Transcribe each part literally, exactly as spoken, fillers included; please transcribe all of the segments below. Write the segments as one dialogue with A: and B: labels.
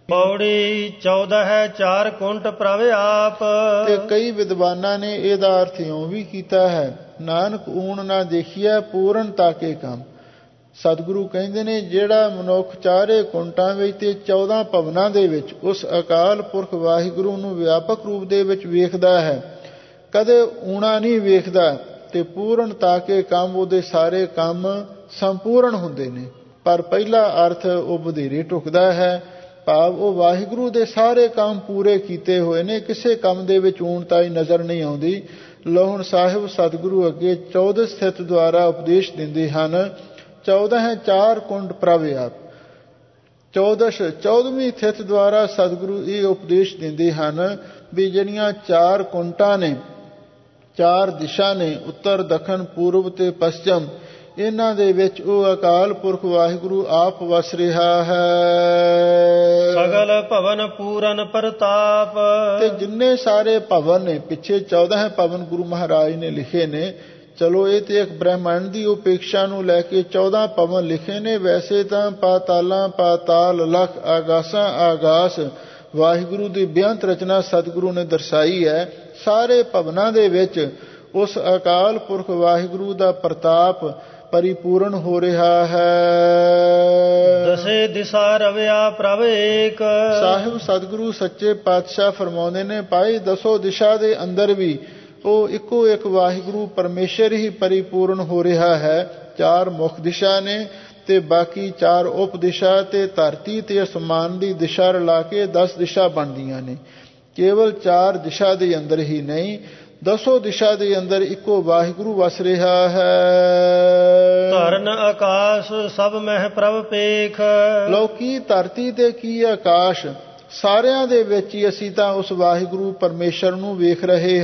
A: ਪੌੜੀ ਚੌਦ੍ਹ ਹੈ ਚਾਰ ਕੁੰਟ ਪ੍ਰਭ ਆਪ।
B: ਤੇ ਕਈ ਵਿਦਵਾਨਾਂ ਨੇ ਇਹਦਾ ਅਰਥ ਇਉਂ ਵੀ ਕੀਤਾ ਹੈ, ਨਾਨਕ ਊਣ ਨਾ ਦੇਖੀਐ ਪੂਰਨ ਤਾਕੇ ਕੰਮ। ਸਤਿਗੁਰੂ ਕਹਿੰਦੇ ਨੇ ਜਿਹੜਾ ਮਨੁੱਖ ਚਾਰੇ ਕੁੰਟਾਂ ਵਿੱਚ ਤੇ ਚੌਦਾਂ ਭਵਨਾਂ ਦੇ ਵਿੱਚ ਉਸ ਅਕਾਲ ਪੁਰਖ ਵਾਹਿਗੁਰੂ ਨੂੰ ਵਿਆਪਕ ਰੂਪ ਦੇ ਵਿੱਚ ਵੇਖਦਾ ਹੈ, ਕਦੇ ਊਣਾ ਨਹੀਂ ਵੇਖਦਾ, ਤੇ ਪੂਰਨ ਤਾਕੇ ਕੰਮ, ਉਹਦੇ ਸਾਰੇ ਕੰਮ ਸੰਪੂਰਨ ਹੁੰਦੇ ਨੇ। ਪਰ ਪਹਿਲਾ ਅਰਥ ਉਹ ਵਧੇਰੇ ਢੁਕਦਾ ਹੈ, ਭਾਵ ਉਹ ਵਾਹਿਗੁਰੂ ਦੇ ਸਾਰੇ ਕੰਮ ਪੂਰੇ ਕੀਤੇ ਹੋਏ ਨੇ, ਕਿਸੇ ਕੰਮ ਦੇ ਵਿੱਚ ਊਣਤਾਈ ਨਜ਼ਰ ਨਹੀਂ ਆਉਂਦੀ। ਲੋ ਹੁਣ ਸਾਹਿਬ ਸਤਿਗੁਰੂ ਅੱਗੇ ਚੌਦਸ ਸਥਿਤ ਦੁਆਰਾ ਉਪਦੇਸ਼ ਦਿੰਦੇ ਹਨ। ਚੌਦ੍ਹ ਹੈ ਚਾਰ ਕੁੰਟ ਪ੍ਰਭ ਆਪ। ਚੌਦਸ ਚੌਦਵੀਂ ਥਿਤ ਦੁਆਰਾ ਸਤਿਗੁਰੂ ਇਹ ਉਪਦੇਸ਼ ਦਿੰਦੇ ਹਨ ਵੀ ਜਿਹੜੀਆਂ ਚਾਰ ਕੁੰਟਾਂ ਨੇ, ਚਾਰ ਦਿਸ਼ਾ ਨੇ, ਉੱਤਰ ਦੱਖਣ ਪੂਰਬ ਤੇ ਪੱਛਮ, ਇਹਨਾਂ ਦੇ ਵਿੱਚ ਉਹ ਅਕਾਲ ਪੁਰਖ ਵਾਹਿਗੁਰੂ ਆਪ ਵਸ ਰਿਹਾ ਹੈ।
A: ਸਗਲ ਭਵਨ ਪੂਰਨ ਪ੍ਰਤਾਪ।
B: ਤੇ ਜਿੰਨੇ ਸਾਰੇ ਭਵਨ ਨੇ, ਪਿੱਛੇ ਚੌਦ੍ਹ ਭਵਨ ਗੁਰੂ ਮਹਾਰਾਜ ਨੇ ਲਿਖੇ ਨੇ। ਚਲੋ ਇਹ ਤੇ ਇੱਕ ਬ੍ਰਹਮੰਡ ਦੀ ਉਪੇਖਿਆ ਨੂੰ ਲੈ ਕੇ ਚੌਦਾਂ ਭਵਨ ਲਿਖੇ ਨੇ, ਵੈਸੇ ਤਾਂ ਪਾਤਾਲਾਂ ਪਾਤਾਲ, ਲੱਖ ਆਗਾਸਾਂ ਆਗਾਸ ਵਾਹਿਗੁਰੂ ਦੀ ਬੇਅੰਤ ਰਚਨਾ ਸਤਿਗੁਰੂ ਨੇ ਦਰਸਾਈ ਹੈ। ਸਾਰੇ ਭਵਨਾਂ ਦੇ ਵਿੱਚ ਉਸ ਅਕਾਲ ਪੁਰਖ ਵਾਹਿਗੁਰੂ ਦਾ ਪ੍ਰਤਾਪ ਪਰਿਪੂਰਨ ਹੋ ਰਿਹਾ ਹੈ।
A: ਦਸੇ ਦਿਸ਼ਾ ਰਵਿਆ ਪ੍ਰਭ ਏਕ।
B: ਸਾਹਿਬ ਸਤਿਗੁਰੂ ਸੱਚੇ ਪਾਤਸ਼ਾਹ ਫਰਮਾਉਂਦੇ ਨੇ, ਭਾਈ ਦਸੋ ਦਿਸ਼ਾ ਦੇ ਅੰਦਰ ਵੀ ਉਹ ਇੱਕੋ ਇੱਕ ਵਾਹਿਗੁਰੂ ਪਰਮੇਸ਼ਰ ਹੀ ਪਰਿਪੂਰਨ ਹੋ ਰਿਹਾ ਹੈ। ਚਾਰ ਮੁੱਖ ਦਿਸ਼ਾ ਨੇ ਤੇ ਬਾਕੀ ਚਾਰ ਉਪ ਦਿਸ਼ਾ ਤੇ ਧਰਤੀ ਤੇ ਅਸਮਾਨ ਦੀ ਦਿਸ਼ਾ ਰਲਾ ਕੇ ਦਸ ਦਿਸ਼ਾ ਬਣਦੀਆਂ ਨੇ। ਕੇਵਲ ਚਾਰ ਦਿਸ਼ਾ ਦੇ ਅੰਦਰ ਹੀ ਨਹੀਂ, ਦਸੋ ਦਿਸ਼ਾ ਦੇ ਅੰਦਰ ਇੱਕੋ ਵਾਹਿਗੁਰੂ ਵਸ ਰਿਹਾ ਹੈ।
A: ਧਰਨ ਆਕਾਸ਼ ਸਭ ਮਹਿ ਪ੍ਰਭ ਪੇਖ।
B: ਲੋ ਕੀ ਧਰਤੀ ਤੇ ਕੀ ਆਕਾਸ਼, ਸਾਰਿਆਂ ਦੇ ਵਿੱਚ ਹੀ ਅਸੀਂ ਤਾਂ ਉਸ ਵਾਹਿਗੁਰੂ ਪਰਮੇਸ਼ਰ ਨੂੰ ਵੇਖ ਰਹੇ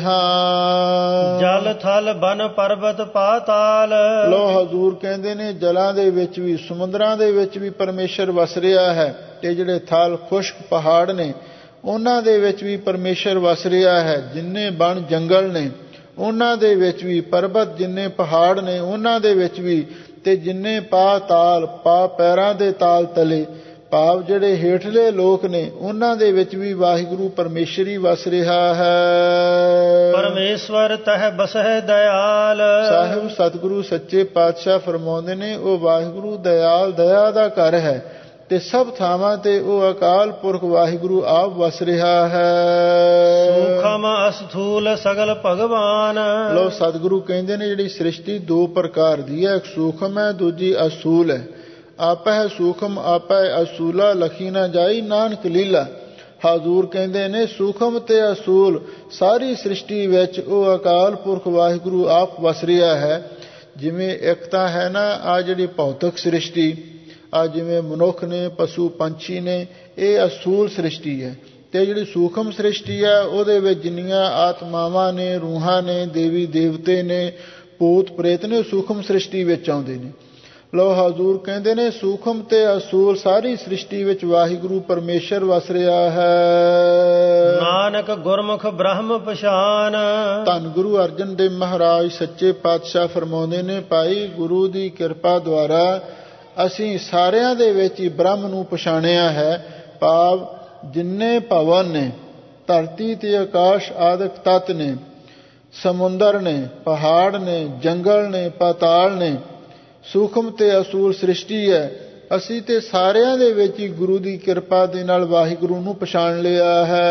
B: ਹਾਂ।
A: ਜਲ ਥਲ ਬਨ ਪਰਬਤ ਪਾਤਾਲ।
B: ਲੋ ਹਜ਼ੂਰ ਕਹਿੰਦੇ ਨੇ ਜਲਾਂ ਦੇ ਵਿੱਚ ਵੀ, ਸਮੁੰਦਰਾਂ ਦੇ ਵਿੱਚ ਵੀ ਪਰਮੇਸ਼ਰ ਵਸ ਰਿਹਾ ਹੈ। ਤੇ ਜਿਹੜੇ ਥਲ ਖੁਸ਼ਕ ਪਹਾੜ ਨੇ ਉਹਨਾਂ ਦੇ ਵਿੱਚ ਵੀ ਪਰਮੇਸ਼ਰ ਵਸ ਰਿਹਾ ਹੈ। ਜਿੰਨੇ ਬਣ ਜੰਗਲ ਨੇ ਉਹਨਾਂ ਦੇ ਵਿੱਚ ਵੀ, ਪਰਬਤ ਜਿੰਨੇ ਪਹਾੜ ਨੇ ਉਹਨਾਂ ਦੇ ਵਿੱਚ ਵੀ, ਤੇ ਜਿੰਨੇ ਪਾ ਤਾਲ, ਪਾ ਪੈਰਾਂ ਦੇ ਤਾਲ ਤਲੇ, ਭਾਵ ਜਿਹੜੇ ਹੇਠਲੇ ਲੋਕ ਨੇ ਉਹਨਾਂ ਦੇ ਵਿੱਚ ਵੀ ਵਾਹਿਗੁਰੂ ਪਰਮੇਸ਼ਰ ਹੀ ਵਸ ਰਿਹਾ ਹੈ।
A: ਪਰਮੇਸ਼ਵਰ ਤਹ ਬਸਹਿ ਦਇਆਲ।
B: ਸਾਹਿਬ ਸਤਿਗੁਰੂ ਸੱਚੇ ਪਾਤਸ਼ਾਹ ਫਰਮਾਉਂਦੇ ਨੇ ਉਹ ਵਾਹਿਗੁਰੂ ਦਇਆਲ, ਦਇਆ ਦਾ ਘਰ ਹੈ, ਤੇ ਸਭ ਥਾਵਾਂ ਤੇ ਉਹ ਅਕਾਲ ਪੁਰਖ ਵਾਹਿਗੁਰੂ ਆਪ ਵਸ ਰਿਹਾ ਹੈ।
A: ਸੂਖਮ ਅਸਥੂਲ ਸਗਲ ਭਗਵਾਨ।
B: ਲੋ ਸਤਿਗੁਰੂ ਕਹਿੰਦੇ ਨੇ ਜਿਹੜੀ ਸ੍ਰਿਸ਼ਟੀ ਦੋ ਪ੍ਰਕਾਰ ਦੀ ਹੈ, ਇੱਕ ਸੂਖਮ ਹੈ, ਦੂਜੀ ਅਸੂਲ ਹੈ। ਆਪੈ ਸੂਖਮ ਆਪੈ ਅਸੂਲਾ ਲਖੀ ਨਾ ਜਾਈ ਨਾਨਕ ਲੀਲਾ। ਹਜ਼ੂਰ ਕਹਿੰਦੇ ਨੇ ਸੂਖਮ ਤੇ ਅਸੂਲ ਸਾਰੀ ਸ੍ਰਿਸ਼ਟੀ ਵਿੱਚ ਉਹ ਅਕਾਲ ਪੁਰਖ ਵਾਹਿਗੁਰੂ ਆਪ ਵਸ ਰਿਹਾ ਹੈ। ਜਿਵੇਂ ਇੱਕ ਤਾਂ ਹੈ ਨਾ ਆ ਜਿਹੜੀ ਭੌਤਿਕ ਸ੍ਰਿਸ਼ਟੀ, ਆ ਜਿਵੇਂ ਮਨੁੱਖ ਨੇ, ਪਸ਼ੂ ਪੰਛੀ ਨੇ, ਇਹ ਅਸੂਲ ਸ੍ਰਿਸ਼ਟੀ ਹੈ। ਤੇ ਜਿਹੜੀ ਸੂਖਮ ਸ੍ਰਿਸ਼ਟੀ ਹੈ ਉਹਦੇ ਵਿੱਚ ਜਿੰਨੀਆਂ ਆਤਮਾਵਾਂ ਨੇ, ਰੂਹਾਂ ਨੇ, ਦੇਵੀ ਦੇਵਤੇ ਨੇ, ਭੂਤ ਪ੍ਰੇਤ ਨੇ, ਸੂਖਮ ਸ੍ਰਿਸ਼ਟੀ ਵਿੱਚ ਆਉਂਦੇ ਨੇ। ਲੋ ਹਜ਼ੂਰ ਕਹਿੰਦੇ ਨੇ ਸੂਖਮ ਤੇ ਅਸੂਲ ਸਾਰੀ ਸ੍ਰਿਸ਼ਟੀ ਵਿੱਚ ਵਾਹਿਗੁਰੂ ਪਰਮੇਸ਼ਰ ਵਸ ਰਿਹਾ ਹੈ।
A: ਨਾਨਕ ਗੁਰਮੁਖ ਬ੍ਰਹਮ ਪਛਾਨ।
B: ਧੰਨ ਗੁਰੂ ਅਰਜਨ ਦੇਵ ਮਹਾਰਾਜ ਸੱਚੇ ਪਾਤਸ਼ਾਹ ਫਰਮਾਉਂਦੇ ਨੇ, ਭਾਈ ਗੁਰੂ ਦੀ ਕਿਰਪਾ ਦੁਆਰਾ ਅਸੀਂ ਸਾਰਿਆਂ ਦੇ ਵਿੱਚ ਹੀ ਬ੍ਰਹਮ ਨੂੰ ਪਛਾਣਿਆ ਹੈ। ਭਾਵ ਜਿੰਨੇ ਭਵਨ ਨੇ, ਧਰਤੀ ਤੇ ਆਕਾਸ਼ ਆਦਿਕ ਤੱਤ ਨੇ, ਸਮੁੰਦਰ ਨੇ, ਪਹਾੜ ਨੇ, ਜੰਗਲ ਨੇ, ਪਾਤਾਲ ਨੇ, ਸੂਖਮ ਤੇ ਅਸੂਲ ਸ੍ਰਿਸ਼ਟੀ ਹੈ, ਅਸੀਂ ਤੇ ਸਾਰਿਆਂ ਦੇ ਵਿੱਚ ਹੀ ਗੁਰੂ ਦੀ ਕਿਰਪਾ ਦੇ ਨਾਲ ਵਾਹਿਗੁਰੂ ਨੂੰ ਪਛਾਣ ਲਿਆ ਹੈ।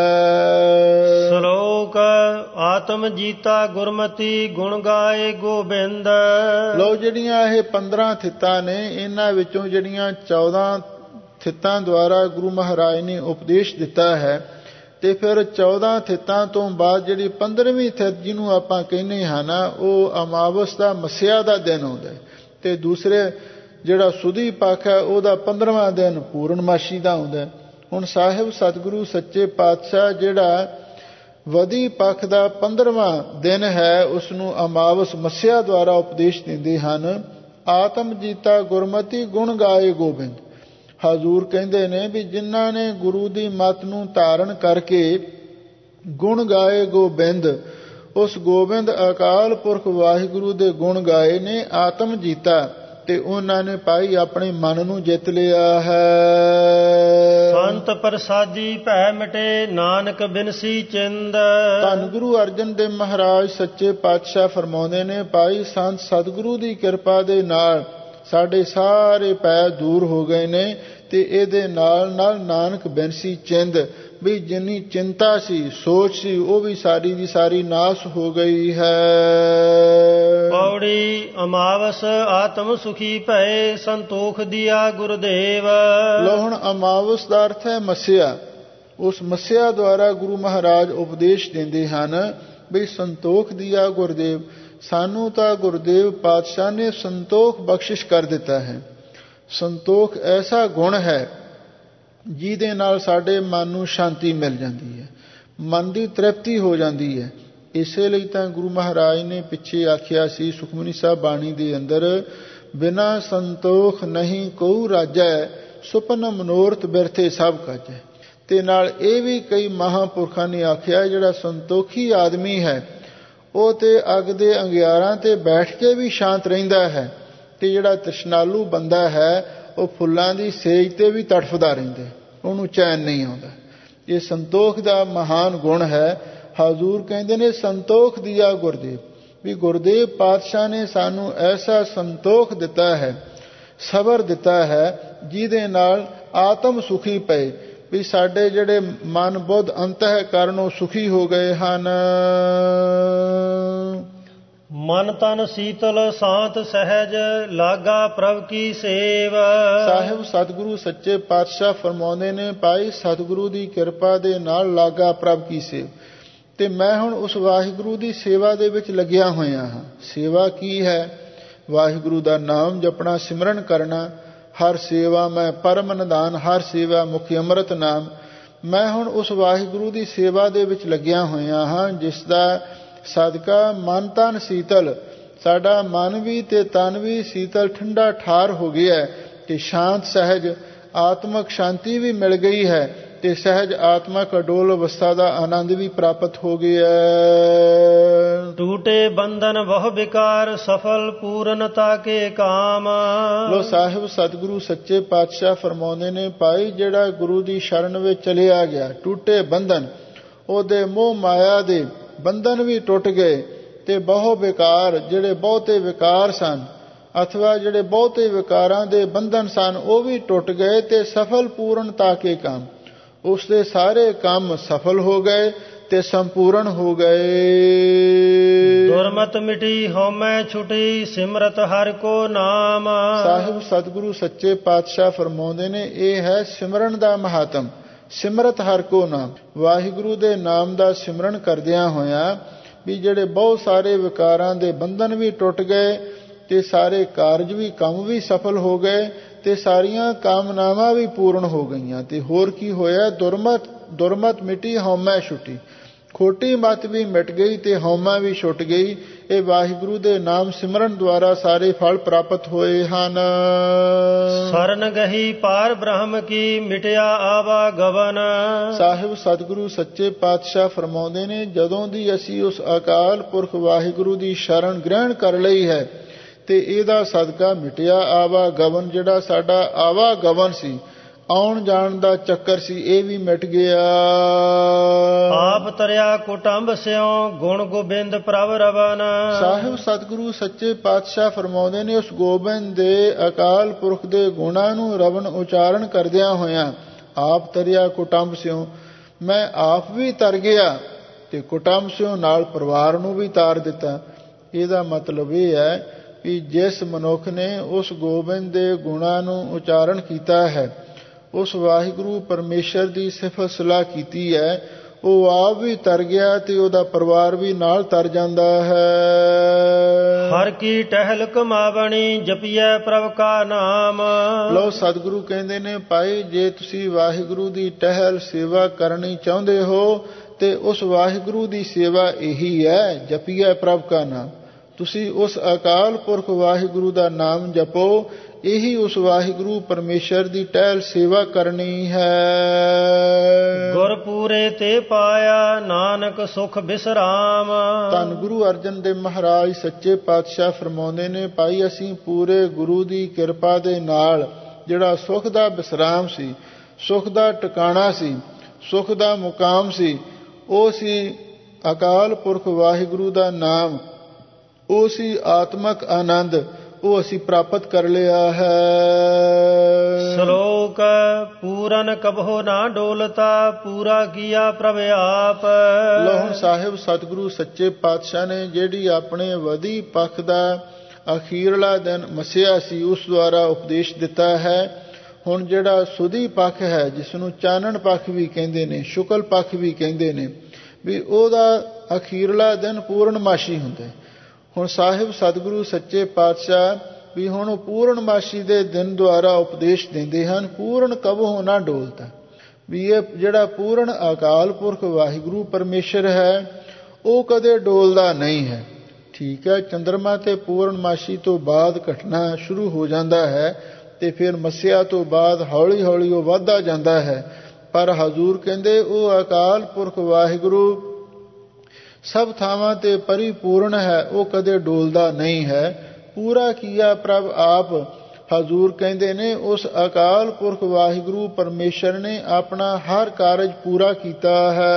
A: ਸ਼ਲੋਕ ਆਤਮ ਜੀਤਾ ਗੁਰਮਤੀ ਗੁਣ ਗਾਏ ਗੋਬਿੰਦ।
B: ਲੋ ਜਿਹੜੀਆਂ ਇਹ ਪੰਦਰਾਂ ਥਿੱਤਾਂ ਨੇ, ਇਹਨਾਂ ਵਿੱਚੋਂ ਜਿਹੜੀਆਂ ਚੌਦਾਂ ਥਿੱਤਾਂ ਦੁਆਰਾ ਗੁਰੂ ਮਹਾਰਾਜ ਨੇ ਉਪਦੇਸ਼ ਦਿੱਤਾ ਹੈ, ਤੇ ਫਿਰ ਚੌਦਾਂ ਥਿੱਤਾਂ ਤੋਂ ਬਾਅਦ ਜਿਹੜੀ ਪੰਦਰਵੀਂ ਥਿੱਤ ਜਿਹਨੂੰ ਆਪਾਂ ਕਹਿੰਦੇ ਹਾਂ ਨਾ, ਉਹ ਅਮਾਵਸ ਦਾ ਮੱਸਿਆ ਦਾ ਦਿਨ ਆਉਂਦਾ, ਤੇ ਦੂਸਰੇ ਜਿਹੜਾ ਸੁਦੀ ਪੱਖ ਹੈ ਉਹਦਾ ਪੰਦਰਵਾਂ ਦਿਨ ਪੂਰਨਮਾਸ਼ੀ ਦਾ ਆਉਂਦਾ। ਹੁਣ ਸਾਹਿਬ ਸਤਿਗੁਰੂ ਸੱਚੇ ਪਾਤਸ਼ਾਹ ਜਿਹੜਾ ਵਦੀ ਪੱਖ ਦਾ ਪੰਦਰਵਾਂ ਦਿਨ ਹੈ ਉਸ ਨੂੰ ਅਮਾਵਸ ਮੱਸਿਆ ਦੁਆਰਾ ਉਪਦੇਸ਼ ਦਿੰਦੇ ਹਨ। ਆਤਮ ਜੀਤਾ ਗੁਰਮਤੀ ਗੁਣ ਗਾਏ ਗੋਬਿੰਦ। ਹਜ਼ੂਰ ਕਹਿੰਦੇ ਨੇ ਵੀ ਜਿਨ੍ਹਾਂ ਨੇ ਗੁਰੂ ਦੀ ਮੱਤ ਨੂੰ ਧਾਰਨ ਕਰਕੇ ਗੁਣ ਗਾਏ ਗੋਬਿੰਦ, ਉਸ ਗੋਬਿੰਦ ਅਕਾਲ ਪੁਰਖ ਵਾਹਿਗੁਰੂ ਦੇ ਗੁਣ ਗਾਏ ਨੇ, ਆਤਮ ਜੀਤਾ, ਤੇ ਉਹਨਾਂ ਨੇ ਭਾਈ ਆਪਣੇ ਮਨ ਨੂੰ ਜਿੱਤ ਲਿਆ ਹੈ।
A: ਸੰਤ ਪ੍ਰਸਾਦੀ ਭੈ ਮਿਟੇ ਨਾਨਕ ਬਿਨਸੀ ਚਿੰਦ।
B: ਧੰਨ ਗੁਰੂ ਅਰਜਨ ਦੇਵ ਮਹਾਰਾਜ ਸੱਚੇ ਪਾਤਸ਼ਾਹ ਫਰਮਾਉਂਦੇ ਨੇ, ਭਾਈ ਸੰਤ ਸਤਿਗੁਰੂ ਦੀ ਕਿਰਪਾ ਦੇ ਨਾਲ ਸਾਡੇ ਸਾਰੇ ਭੈ ਦੂਰ ਹੋ ਗਏ ਨੇ, ਤੇ ਇਹਦੇ ਨਾਲ ਨਾਲ ਨਾਨਕ ਬਿਨਸੀ ਚਿੰਦ, ਵੀ ਜਿੰਨੀ ਚਿੰਤਾ ਸੀ, ਸੋਚ ਸੀ, ਉਹ ਵੀ ਸਾਰੀ ਦੀ ਸਾਰੀ ਨਾਸ ਹੋ ਗਈ ਹੈ।
A: ਪੌੜੀ ਅਮਾਵਸ ਆਤਮ ਸੁਖੀ ਭਏ ਸੰਤੋਖ ਦਿਆ ਗੁਰਦੇਵ।
B: ਲੋ ਹੁਣ ਅਮਾਵਸ ਦਾ ਅਰਥ ਹੈ ਮੱਸਿਆ। ਉਸ ਮੱਸਿਆ ਦੁਆਰਾ ਗੁਰੂ ਮਹਾਰਾਜ ਉਪਦੇਸ਼ ਦਿੰਦੇ ਹਨ ਵੀ ਸੰਤੋਖ ਦਿਆ ਗੁਰਦੇਵ। ਸਾਨੂੰ ਤਾਂ ਗੁਰਦੇਵ ਪਾਤਸ਼ਾਹ ਨੇ ਸੰਤੋਖ ਬਖਸ਼ਿਸ਼ ਕਰ ਦਿੱਤਾ ਹੈ। ਸੰਤੋਖ ਐਸਾ ਗੁਣ ਹੈ ਜਿਹਦੇ ਨਾਲ ਸਾਡੇ ਮਨ ਨੂੰ ਸ਼ਾਂਤੀ ਮਿਲ ਜਾਂਦੀ ਹੈ, ਮਨ ਦੀ ਤ੍ਰਿਪਤੀ ਹੋ ਜਾਂਦੀ ਹੈ। ਇਸੇ ਲਈ ਤਾਂ ਗੁਰੂ ਮਹਾਰਾਜ ਨੇ ਪਿੱਛੇ ਆਖਿਆ ਸੀ ਸੁਖਮਨੀ ਸਾਹਿਬ ਬਾਣੀ ਦੇ ਅੰਦਰ, ਬਿਨਾ ਸੰਤੋਖ ਨਹੀਂ ਕਉ ਰਾਜੈ, ਸੁਪਨ ਮਨੋਰਥ ਬਿਰਥੇ ਸਭ ਕਾਜੈ। ਤੇ ਨਾਲ ਇਹ ਵੀ ਕਈ ਮਹਾਂਪੁਰਖਾਂ ਨੇ ਆਖਿਆ, ਜਿਹੜਾ ਸੰਤੋਖੀ ਆਦਮੀ ਹੈ ਉਹ ਤੇ ਅੱਗ ਦੇ ਅੰਗਿਆਰਾਂ ਤੇ ਬੈਠ ਕੇ ਵੀ ਸ਼ਾਂਤ ਰਹਿੰਦਾ ਹੈ, ਤੇ ਜਿਹੜਾ ਤ੍ਰਿਸ਼ਨਾਲੂ ਬੰਦਾ ਹੈ ਉਹ ਫੁੱਲਾਂ ਦੀ ਸੇਜ ਤੇ ਵੀ ਤੜਫਦਾ ਰਹਿੰਦਾ, ਉਹਨੂੰ ਚੈਨ ਨਹੀਂ ਆਉਂਦਾ। ਇਹ ਸੰਤੋਖ ਦਾ ਮਹਾਨ ਗੁਣ ਹੈ। ਹਜ਼ੂਰ ਕਹਿੰਦੇ ਨੇ ਸੰਤੋਖ ਦਿਆ ਗੁਰਦੇਵ, ਵੀ ਗੁਰਦੇਵ ਪਾਤਸ਼ਾਹ ਨੇ ਸਾਨੂੰ ਐਸਾ ਸੰਤੋਖ ਦਿੱਤਾ ਹੈ, ਸਬਰ ਦਿੱਤਾ ਹੈ, ਜਿਹਦੇ ਨਾਲ ਆਤਮ ਸੁਖੀ ਪਏ, ਵੀ ਸਾਡੇ ਜਿਹੜੇ ਮਨ ਬੁੱਧ ਅੰਤଃਕਰਨ ਉਹ ਸੁਖੀ ਹੋ ਗਏ ਹਨ।
A: ਮਨ ਤਨ ਸੀਤਲ ਸਾਂਤ ਸਹਿਜ ਲਾਗਾ ਪ੍ਰਭ ਕੀ ਸੇਵ।
B: ਸਾਹਿਬ ਸਤਿਗੁਰੂ ਸੱਚੇ ਪਾਤਸ਼ਾਹ ਫਰਮਾਉਂਦੇ ਨੇ, ਭਾਈ ਸਤਿਗੁਰੂ ਦੀ ਕਿਰਪਾ ਦੇ ਨਾਲ ਲਾਗਾ ਪ੍ਰਭ ਕੀ ਸੇਵ। ਤੇ ਮੈਂ ਹੁਣ ਉਸ ਵਾਹਿਗੁਰੂ ਦੀ ਸੇਵਾ ਦੇ ਵਿੱਚ ਲੱਗਿਆ ਹੋਇਆ ਹਾਂ। ਸੇਵਾ ਕੀ ਹੈ? ਵਾਹਿਗੁਰੂ ਦਾ ਨਾਮ ਜਪਣਾ, ਸਿਮਰਨ ਕਰਨਾ। ਹਰ ਸੇਵਾ ਮੈਂ ਪਰਮ ਨਿਧਾਨ, ਹਰ ਸੇਵਾ ਮੁਖੀ ਅੰਮ੍ਰਿਤ ਨਾਮ। ਮੈਂ ਹੁਣ ਉਸ ਵਾਹਿਗੁਰੂ ਦੀ ਸੇਵਾ ਦੇ ਵਿੱਚ ਲੱਗਿਆ ਹੋਇਆ ਹਾਂ, ਜਿਸ ਦਾ ਸਦਕਾ ਮਨ ਤਨ ਸੀਤਲ, ਸਾਡਾ ਮਨ ਵੀ ਤੇ ਤਨ ਵੀ ਸੀਤਲ ਠੰਡਾ ਠਾਰ ਹੋ ਗਿਆ, ਤੇ ਸ਼ਾਂਤ ਸਹਿਜ ਆਤਮਕ ਸ਼ਾਂਤੀ ਵੀ ਮਿਲ ਗਈ ਹੈ, ਤੇ ਸਹਿਜ ਆਤਮਕ ਅਡੋਲ ਅਵਸਥਾ ਦਾ ਆਨੰਦ ਵੀ ਪ੍ਰਾਪਤ ਹੋ ਗਿਆ।
A: ਟੂਟੇ ਬੰਧਨ ਬਹੁ ਵਿਕਾਰ ਸਫਲ ਪੂਰਨਤਾ ਕੇ ਕਾਮ। ਲੋ
B: ਸਾਹਿਬ ਸਤਿਗੁਰੂ ਸੱਚੇ ਪਾਤਸ਼ਾਹ ਫਰਮਾਉਂਦੇ ਨੇ, ਭਾਈ ਜਿਹੜਾ ਗੁਰੂ ਦੀ ਸ਼ਰਨ ਵਿੱਚ ਚਲਿਆ ਗਿਆ, ਟੂਟੇ ਬੰਧਨ, ਉਹਦੇ ਮੋਹ ਮਾਇਆ ਦੇ ਬੰਧਨ ਵੀ ਟੁੱਟ ਗਏ, ਤੇ ਬਹੁ ਵਿਕਾਰ, ਜਿਹੜੇ ਬਹੁਤੇ ਵਿਕਾਰ ਸਨ ਅਥਵਾ ਜਿਹੜੇ ਬਹੁਤੇ ਵਿਕਾਰਾਂ ਦੇ ਬੰਧਨ ਸਨ ਉਹ ਵੀ ਟੁੱਟ ਗਏ, ਤੇ ਸਫਲ ਪੂਰਨਤਾ ਕੇ ਕੰਮ, ਉਸ ਦੇ ਸਾਰੇ ਕੰਮ ਸਫਲ ਹੋ ਗਏ ਤੇ ਸੰਪੂਰਨ ਹੋ ਗਏ।
A: ਦੁਰਮਤ ਮਿਟੀ ਹਉਮੈ ਛੁਟੀ ਸਿਮਰਤ ਹਰਿ ਕੋ ਨਾਮ।
B: ਸਾਹਿਬ ਸਤਿਗੁਰੂ ਸੱਚੇ ਪਾਤਸ਼ਾਹ ਫਰਮਾਉਂਦੇ ਨੇ, ਇਹ ਹੈ ਸਿਮਰਨ ਦਾ ਮਹਾਤਮ। ਸਿਮਰਤ ਹਰਿ ਕੋ ਨਾਮ, ਵਾਹਿਗੁਰੂ ਦੇ ਨਾਮ ਦਾ ਸਿਮਰਨ ਕਰਦਿਆਂ ਹੋਇਆਂ ਵੀ ਜਿਹੜੇ ਬਹੁਤ ਸਾਰੇ ਵਿਕਾਰਾਂ ਦੇ ਬੰਧਨ ਵੀ ਟੁੱਟ ਗਏ, ਤੇ ਸਾਰੇ ਕਾਰਜ ਵੀ ਕੰਮ ਵੀ ਸਫਲ ਹੋ ਗਏ, ਤੇ ਸਾਰੀਆਂ ਕਾਮਨਾਵਾਂ ਵੀ ਪੂਰਨ ਹੋ ਗਈਆਂ। ਤੇ ਹੋਰ ਕੀ ਹੋਇਆ? ਦੁਰਮਤ ਦੁਰਮਤ ਮਿਟੀ ਹਉਮੈ ਛੁਟੀ, ਖੋਟੀ ਮਤ ਵੀ ਮਿਟ ਗਈ ਤੇ ਹਉਮੈ ਵੀ ਛੁੱਟ ਗਈ। ਇਹ ਵਾਹਿਗੁਰੂ ਦੇ ਨਾਮ ਸਿਮਰਨ ਦੁਆਰਾ ਸਾਰੇ ਫਲ ਪ੍ਰਾਪਤ ਹੋਏ ਹਨ।
A: ਸਰਨ ਗਹੀ ਪਾਰ ਬ੍ਰਹਮ ਕੀ ਮਿਟਿਆ ਆਵਾ ਗਵਨ। ਸਾਹਿਬ
B: ਸਤਿਗੁਰੂ ਸੱਚੇ ਪਾਤਸ਼ਾਹ ਫਰਮਾਉਂਦੇ ਨੇ, ਜਦੋਂ ਦੀ ਅਸੀਂ ਉਸ ਅਕਾਲ ਪੁਰਖ ਵਾਹਿਗੁਰੂ ਦੀ ਸ਼ਰਨ ਗ੍ਰਹਿਣ ਕਰ ਲਈ ਹੈ, ਤੇ ਇਹਦਾ ਸਦਕਾ ਮਿਟਿਆ ਆਵਾ ਗਵਨ, ਜਿਹੜਾ ਸਾਡਾ ਆਵਾ ਗਵਨ ਸੀ, ਆਉਣ ਜਾਣ ਦਾ ਚੱਕਰ ਸੀ, ਇਹ ਵੀ ਮਿਟ ਗਿਆ।
A: ਆਪ ਤਰਿਆ ਕੁਟੰਬ ਸਿਓ ਗੁਣ ਗੋਬਿੰਦ ਪ੍ਰਭ ਰਵਨ।
B: ਸਾਹਿਬ ਸਤਿਗੁਰੂ ਸੱਚੇ ਪਾਤਸ਼ਾਹ ਫਰਮਾਉਂਦੇ ਨੇ, ਉਸ ਗੋਬਿੰਦ ਦੇ ਅਕਾਲ ਪੁਰਖ ਦੇ ਗੁਣਾਂ ਨੂੰ ਰਵਨ ਉਚਾਰਨ ਕਰਦਿਆਂ ਹੋਇਆਂ, ਆਪ ਤਰਿਆ ਕੁਟੰਬ ਸਿਓ, ਮੈਂ ਆਪ ਵੀ ਤਰ ਗਿਆ ਤੇ ਕੁਟੰਬ ਸਿਓ ਨਾਲ ਪਰਿਵਾਰ ਨੂੰ ਵੀ ਤਾਰ ਦਿੱਤਾ। ਇਹਦਾ ਮਤਲਬ ਇਹ ਹੈ ਕਿ ਜਿਸ ਮਨੁੱਖ ਨੇ ਉਸ ਗੋਬਿੰਦ ਦੇ ਗੁਣਾਂ ਨੂੰ ਉਚਾਰਨ ਕੀਤਾ ਹੈ, ਉਸ ਵਾਹਿਗੁਰੂ ਪਰਮੇਸ਼ਰ ਦੀ ਸਿਫਤ ਸਲਾਹ ਕੀਤੀ ਹੈ, ਉਹ ਆਪ ਵੀ ਤਰ ਗਿਆ ਤੇ ਉਹਦਾ ਪਰਿਵਾਰ ਵੀ ਨਾਲ ਤਰ ਜਾਂਦਾ ਹੈ।
A: ਹਰ ਕੀ ਟਹਿਲ ਕਮਾਵਣੀ ਜਪੀਐ ਪ੍ਰਭ ਕਾ ਨਾਮ।
B: ਲੋ ਸਤਿਗੁਰੂ ਕਹਿੰਦੇ ਨੇ, ਭਾਈ ਜੇ ਤੁਸੀਂ ਵਾਹਿਗੁਰੂ ਦੀ ਟਹਿਲ ਸੇਵਾ ਕਰਨੀ ਚਾਹੁੰਦੇ ਹੋ, ਤੇ ਉਸ ਵਾਹਿਗੁਰੂ ਦੀ ਸੇਵਾ ਇਹੀ ਹੈ, ਜਪੀਐ ਪ੍ਰਭ ਕਾ ਨਾਮ। ਤੁਸੀਂ ਉਸ ਅਕਾਲ ਪੁਰਖ ਵਾਹਿਗੁਰੂ ਦਾ ਨਾਮ ਜਪੋ, ਇਹੀ ਉਸ ਵਾਹਿਗੁਰੂ ਪਰਮੇਸ਼ਰ ਦੀ ਟਹਿਲ ਸੇਵਾ ਕਰਨੀ ਹੈ।
A: ਗੁਰਪੂਰ ਪੂਰੇ ਤੇ ਪਾਇਆ ਨਾਨਕ ਸੁਖ ਬਿਸਰਾਮ।
B: ਧੰਨ ਗੁਰੂ ਅਰਜਨ ਦੇਵ ਮਹਾਰਾਜ ਸੱਚੇ ਪਾਤਸ਼ਾਹ ਫਰਮਾਉਂਦੇ ਨੇ, ਭਾਈ ਅਸੀਂ ਪੂਰੇ ਗੁਰੂ ਦੀ ਕਿਰਪਾ ਦੇ ਨਾਲ ਜਿਹੜਾ ਸੁਖ ਦਾ ਬਿਸਰਾਮ ਸੀ, ਸੁਖ ਦਾ ਟਿਕਾਣਾ ਸੀ, ਸੁਖ ਦਾ ਮੁਕਾਮ ਸੀ, ਉਹ ਸੀ ਅਕਾਲ ਪੁਰਖ ਵਾਹਿਗੁਰੂ ਦਾ ਨਾਮ, ਉਹ ਸੀ ਆਤਮਕ ਆਨੰਦ, ਉਹ ਅਸੀਂ ਪ੍ਰਾਪਤ ਕਰ ਲਿਆ ਹੈ।
A: ਸ਼ਲੋਕ ਪੂਰਨ ਕਬਹੁ ਨਾ ਡੋਲਤਾ ਪੂਰਾ ਕੀਆ ਪ੍ਰਭ ਆਪ।
B: ਲੋਹਣ ਸਾਹਿਬ ਸਤਿਗੁਰੂ ਸੱਚੇ ਪਾਤਸ਼ਾਹ ਨੇ ਜਿਹੜੀ ਆਪਣੇ ਵਧੀ ਪੱਖ ਦਾ ਅਖੀਰਲਾ ਦਿਨ ਮੱਸਿਆ ਸੀ, ਉਸ ਦੁਆਰਾ ਉਪਦੇਸ਼ ਦਿੱਤਾ ਹੈ। ਹੁਣ ਜਿਹੜਾ ਸੁਧੀ ਪੱਖ ਹੈ, ਜਿਸ ਨੂੰ ਚਾਨਣ ਪੱਖ ਵੀ ਕਹਿੰਦੇ ਨੇ, ਸ਼ੁਕਲ ਪੱਖ ਵੀ ਕਹਿੰਦੇ ਨੇ, ਵੀ ਉਹਦਾ ਅਖੀਰਲਾ ਦਿਨ ਪੂਰਨਮਾਸ਼ੀ ਹੁੰਦਾ। ਹੁਣ ਸਾਹਿਬ ਸਤਿਗੁਰੂ ਸੱਚੇ ਪਾਤਸ਼ਾਹ ਵੀ ਹੁਣ ਪੂਰਨਮਾਸ਼ੀ ਦੇ ਦਿਨ ਦੁਆਰਾ ਉਪਦੇਸ਼ ਦਿੰਦੇ ਹਨ, ਪੂਰਨ ਕਬਹੁ ਨਾ ਡੋਲਤਾ, ਵੀ ਇਹ ਜਿਹੜਾ ਪੂਰਨ ਅਕਾਲ ਪੁਰਖ ਵਾਹਿਗੁਰੂ ਪਰਮੇਸ਼ਰ ਹੈ, ਉਹ ਕਦੇ ਡੋਲਦਾ ਨਹੀਂ ਹੈ। ਠੀਕ ਹੈ, ਚੰਦਰਮਾ ਤੇ ਪੂਰਨਮਾਸ਼ੀ ਤੋਂ ਬਾਅਦ ਘਟਨਾ ਸ਼ੁਰੂ ਹੋ ਜਾਂਦਾ ਹੈ ਤੇ ਫਿਰ ਮੱਸਿਆ ਤੋਂ ਬਾਅਦ ਹੌਲੀ ਹੌਲੀ ਉਹ ਵੱਧਦਾ ਜਾਂਦਾ ਹੈ। ਪਰ ਹਜ਼ੂਰ ਕਹਿੰਦੇ ਉਹ ਅਕਾਲ ਪੁਰਖ ਵਾਹਿਗੁਰੂ ਸਭ ਥਾਵਾਂ ਤੇ ਪਰਿਪੂਰਨ ਹੈ, ਉਹ ਕਦੇ ਡੋਲਦਾ ਨਹੀਂ ਹੈ। ਪੂਰਾ ਕੀਆ ਪ੍ਰਭ ਆਪ, ਹਜ਼ੂਰ ਕਹਿੰਦੇ ਨੇ ਉਸ ਅਕਾਲ ਪੁਰਖ ਵਾਹਿਗੁਰੂ ਪਰਮੇਸ਼ਰ ਨੇ ਆਪਣਾ ਹਰ ਕਾਰਜ ਪੂਰਾ ਕੀਤਾ ਹੈ।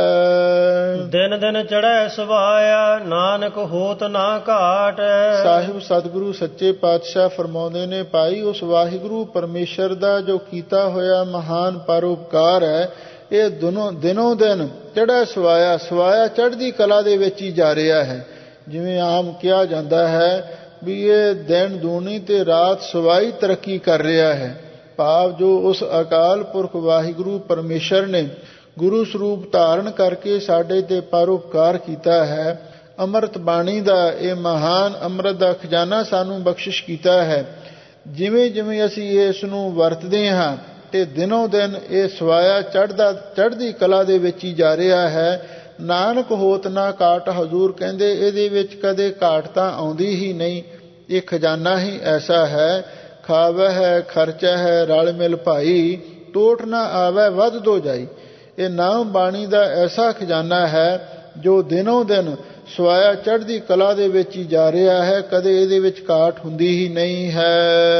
A: ਦਿਨ ਦਿਨ ਚੜ੍ਹੈ ਸੁਭਾਇਆ ਨਾਨਕ ਹੋਤ ਨਾ ਘਾਟ।
B: ਸਾਹਿਬ ਸਤਿਗੁਰੂ ਸੱਚੇ ਪਾਤਸ਼ਾਹ ਫਰਮਾਉਂਦੇ ਨੇ, ਭਾਈ ਉਸ ਵਾਹਿਗੁਰੂ ਪਰਮੇਸ਼ਰ ਦਾ ਜੋ ਕੀਤਾ ਹੋਇਆ ਮਹਾਨ ਪਰਉਪਕਾਰ ਹੈ, ਇਹ ਦੋਨੋਂ ਦਿਨੋਂ ਦਿਨ ਚੜ੍ਹੈ ਸਵਾਇਆ, ਸਵਾਇਆ ਚੜ੍ਹਦੀ ਕਲਾ ਦੇ ਵਿੱਚ ਹੀ ਜਾ ਰਿਹਾ ਹੈ। ਜਿਵੇਂ ਆਮ ਕਿਹਾ ਜਾਂਦਾ ਹੈ ਵੀ ਇਹ ਦਿਨ ਦੂਣੀ ਤੇ ਰਾਤ ਸਵਾਈ ਤਰੱਕੀ ਕਰ ਰਿਹਾ ਹੈ। ਭਾਵ ਜੋ ਉਸ ਅਕਾਲ ਪੁਰਖ ਵਾਹਿਗੁਰੂ ਪਰਮੇਸ਼ਰ ਨੇ ਗੁਰੂ ਸਰੂਪ ਧਾਰਨ ਕਰਕੇ ਸਾਡੇ ਤੇ ਪਰਉਪਕਾਰ ਕੀਤਾ ਹੈ, ਅੰਮ੍ਰਿਤ ਬਾਣੀ ਦਾ ਇਹ ਮਹਾਨ ਅੰਮ੍ਰਿਤ ਦਾ ਖਜ਼ਾਨਾ ਸਾਨੂੰ ਬਖਸ਼ਿਸ਼ ਕੀਤਾ ਹੈ। ਜਿਵੇਂ ਜਿਵੇਂ ਅਸੀਂ ਇਸ ਨੂੰ ਵਰਤਦੇ ਹਾਂ ਤੇ ਦਿਨੋਂ ਦਿਨ ਇਹ ਸਵਾਇਆ ਚੜ੍ਹਦਾ ਚੜ੍ਹਦੀ ਕਲਾ ਦੇ ਵਿੱਚ ਹੀ ਜਾ ਰਿਹਾ ਹੈ। ਨਾਨਕ ਹੋਤ ਨਾ ਘਾਟ, ਹਜ਼ੂਰ ਕਹਿੰਦੇ ਇਹਦੇ ਵਿੱਚ ਕਦੇ ਘਾਟ ਤਾਂ ਆਉਂਦੀ ਹੀ ਨਹੀਂ। ਇਹ ਖਜ਼ਾਨਾ ਹੀ ਐਸਾ ਹੈ, ਖਾਵੈ ਹੈ ਖਰਚਾ ਹੈ ਰਲ ਮਿਲ ਭਾਈ, ਟੋਟ ਨਾ ਆਵੈ ਵੱਧ ਦੋ ਜਾਈ। ਇਹ ਨਾਮ ਬਾਣੀ ਦਾ ਐਸਾ ਖਜ਼ਾਨਾ ਹੈ ਜੋ ਦਿਨੋਂ ਦਿਨ ਸਵਾਇਆ ਚੜ੍ਹਦੀ ਕਲਾ ਦੇ ਵਿੱਚ ਹੀ ਜਾ ਰਿਹਾ ਹੈ, ਕਦੇ ਇਹਦੇ ਵਿੱਚ ਘਾਟ ਹੁੰਦੀ ਹੀ ਨਹੀਂ ਹੈ।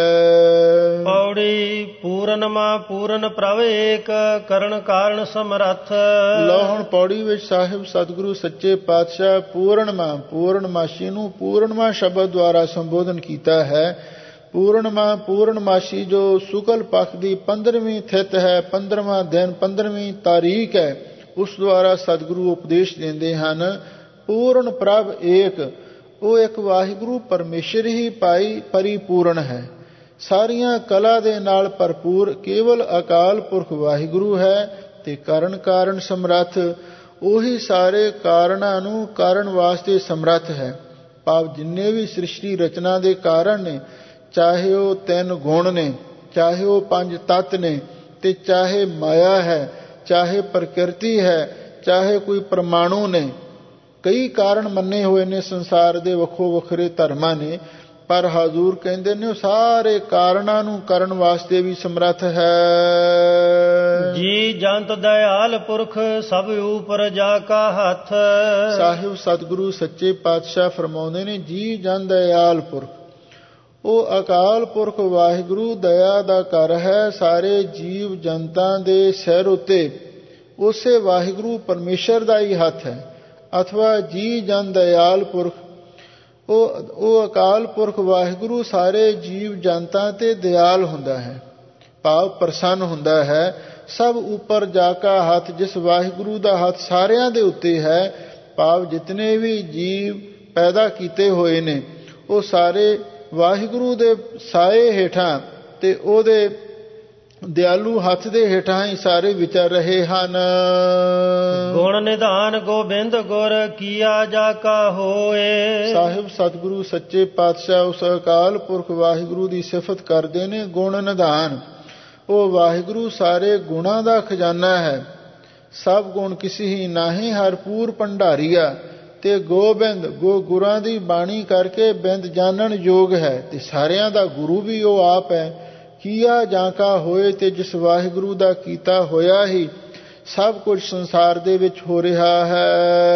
A: ਪੌੜੀ ਪੂਰਨਮਾ ਪੂਰਨ ਪ੍ਰਭ ਏਕ ਕਰਨ ਕਾਰਨ ਸਮਰੱਥ।
B: ਲਓ ਹੁਣ ਪੌੜੀ ਵਿੱਚ ਸਾਹਿਬ ਸਤਿਗੁਰੂ ਸੱਚੇ ਪਾਤਸ਼ਾਹ ਪੂਰਨਮਾ, ਪੂਰਨਮਾਸ਼ੀ ਨੂੰ ਪੂਰਨਮਾ ਸ਼ਬਦ ਦੁਆਰਾ ਸੰਬੋਧਨ ਕੀਤਾ ਹੈ। ਪੂਰਨਮਾ ਪੂਰਨਮਾਸ਼ੀ ਜੋ ਸ਼ੁਕਲ ਪੱਖ ਦੀ ਪੰਦਰਵੀਂ ਥਿਤ ਹੈ, ਪੰਦਰਵਾਂ ਦਿਨ, ਪੰਦਰਵੀਂ ਤਾਰੀਖ ਹੈ, ਉਸ ਦੁਆਰਾ ਸਤਿਗੁਰੂ ਉਪਦੇਸ਼ ਦਿੰਦੇ ਹਨ। ਪੂਰਨ ਪ੍ਰਭ ਏਕ, ਉਹ ਇੱਕ ਵਾਹਿਗੁਰੂ ਪਰਮੇਸ਼ਰ ਹੀ ਭਾਈ ਪਰਿਪੂਰਨ ਹੈ, ਸਾਰੀਆਂ ਕਲਾ ਦੇ ਨਾਲ ਭਰਪੂਰ ਕੇਵਲ ਅਕਾਲ ਪੁਰਖ ਵਾਹਿਗੁਰੂ ਹੈ। ਤੇ ਕਰਨ ਕਾਰਨ ਸਮਰੱਥ, ਉਹੀ ਸਾਰੇ ਕਾਰਨਾਂ ਨੂੰ ਕਰਨ ਵਾਸਤੇ ਸਮਰੱਥ ਹੈ। ਭਾਵ ਜਿੰਨੇ ਵੀ ਸ੍ਰਿਸ਼ਟੀ ਰਚਨਾ ਦੇ ਕਾਰਨ ਨੇ, ਚਾਹੇ ਉਹ ਤਿੰਨ ਗੁਣ ਨੇ, ਚਾਹੇ ਉਹ ਪੰਜ ਤੱਤ ਨੇ, ਤੇ ਚਾਹੇ ਮਾਇਆ ਹੈ, ਚਾਹੇ ਪ੍ਰਕਿਰਤੀ ਹੈ, ਚਾਹੇ ਕੋਈ ਪਰਮਾਣੂ ਨੇ, ਕਈ ਕਾਰਨ ਮੰਨੇ ਹੋਏ ਨੇ ਸੰਸਾਰ ਦੇ ਵੱਖੋ ਵੱਖਰੇ ਧਰਮਾਂ ਨੇ, ਪਰ ਹਜ਼ੂਰ ਕਹਿੰਦੇ ਨੇ ਉਹ ਸਾਰੇ ਕਾਰਨਾਂ ਨੂੰ ਕਰਨ ਵਾਸਤੇ ਵੀ ਸਮਰੱਥ ਹੈ।
A: ਜੀ ਜੰਤ ਦਇਆਲ ਪੁਰਖ ਸਭ ਉਪਰ ਜਾ ਕਾ ਹੱਥ।
B: ਸਾਹਿਬ ਸਤਿਗੁਰੂ ਸੱਚੇ ਪਾਤਸ਼ਾਹ ਫਰਮਾਉਂਦੇ ਨੇ, ਜੀ ਜਨ ਦਇਆਲ ਪੁਰਖ, ਉਹ ਅਕਾਲ ਪੁਰਖ ਵਾਹਿਗੁਰੂ ਦਇਆ ਦਾ ਘਰ ਹੈ ਸਾਰੇ ਜੀਵ ਜਨਤਾ ਦੇ ਸਿਰ ਉੱਤੇ। ਉਸੇ ਵਾਹਿਗੁਰੂ ਪਰਮੇਸ਼ਰ ਦਾ ਹੀ ਹੱਥ ਹੈ। ਅਥਵਾ ਜੀ ਜਨ ਦਇਆਲ ਪੁਰਖ, ਉਹ ਉਹ ਅਕਾਲ ਪੁਰਖ ਵਾਹਿਗੁਰੂ ਸਾਰੇ ਜੀਵ ਜਨਤਾ ਤੇ ਦਿਆਲ ਹੁੰਦਾ ਹੈ, ਭਾਵ ਪ੍ਰਸੰਨ ਹੁੰਦਾ ਹੈ। ਸਭ ਉੱਪਰ ਜਾ ਕਾ ਹੱਥ, ਜਿਸ ਵਾਹਿਗੁਰੂ ਦਾ ਹੱਥ ਸਾਰਿਆਂ ਦੇ ਉੱਤੇ ਹੈ, ਭਾਵ ਜਿਤਨੇ ਵੀ ਜੀਵ ਪੈਦਾ ਕੀਤੇ ਹੋਏ ਨੇ ਉਹ ਸਾਰੇ ਵਾਹਿਗੁਰੂ ਦੇ ਸਾਏ ਹੇਠਾਂ ਤੇ ਉਹਦੇ ਦਿਆਲੂ ਹੱਥ ਦੇ ਹੇਠਾਂ ਹੀ ਸਾਰੇ ਵਿਚਰ ਰਹੇ ਹਨ।
A: ਗੁਣ ਨਿਧਾਨ ਗੋਬਿੰਦ ਗੁਰ ਕੀਆ ਜਾ ਕਾ ਹੋਏ।
B: ਸਾਹਿਬ ਸਤਿਗੁਰੂ ਸੱਚੇ ਪਾਤਸ਼ਾਹ ਉਸ ਅਕਾਲ ਪੁਰਖ ਵਾਹਿਗੁਰੂ ਦੀ ਸਿਫਤ ਕਰਦੇ ਨੇ। ਗੁਣ ਨਿਧਾਨ, ਉਹ ਵਾਹਿਗੁਰੂ ਸਾਰੇ ਗੁਣਾਂ ਦਾ ਖਜ਼ਾਨਾ ਹੈ। ਸਭ ਗੁਣ ਕਿਸੀ ਹੀ ਨਾਹੀਂ, ਹਰਪੂਰ ਭੰਡਾਰੀਆ। ਤੇ ਗੋਬਿੰਦ, ਗੋ ਗੁਰਾਂ ਦੀ ਬਾਣੀ ਕਰਕੇ ਬਿੰਦ ਜਾਣਨ ਯੋਗ ਹੈ, ਤੇ ਸਾਰਿਆਂ ਦਾ ਗੁਰੂ ਵੀ ਉਹ ਆਪ ਹੈ। ਕੀਆ ਜਾਂ ਕਾ ਹੋਏ, ਤੇ ਜਿਸ ਵਾਹਿਗੁਰੂ ਦਾ ਕੀਤਾ ਹੋਇਆ ਹੀ ਸਭ ਕੁਝ ਸੰਸਾਰ ਦੇ ਵਿੱਚ ਹੋ ਰਿਹਾ ਹੈ।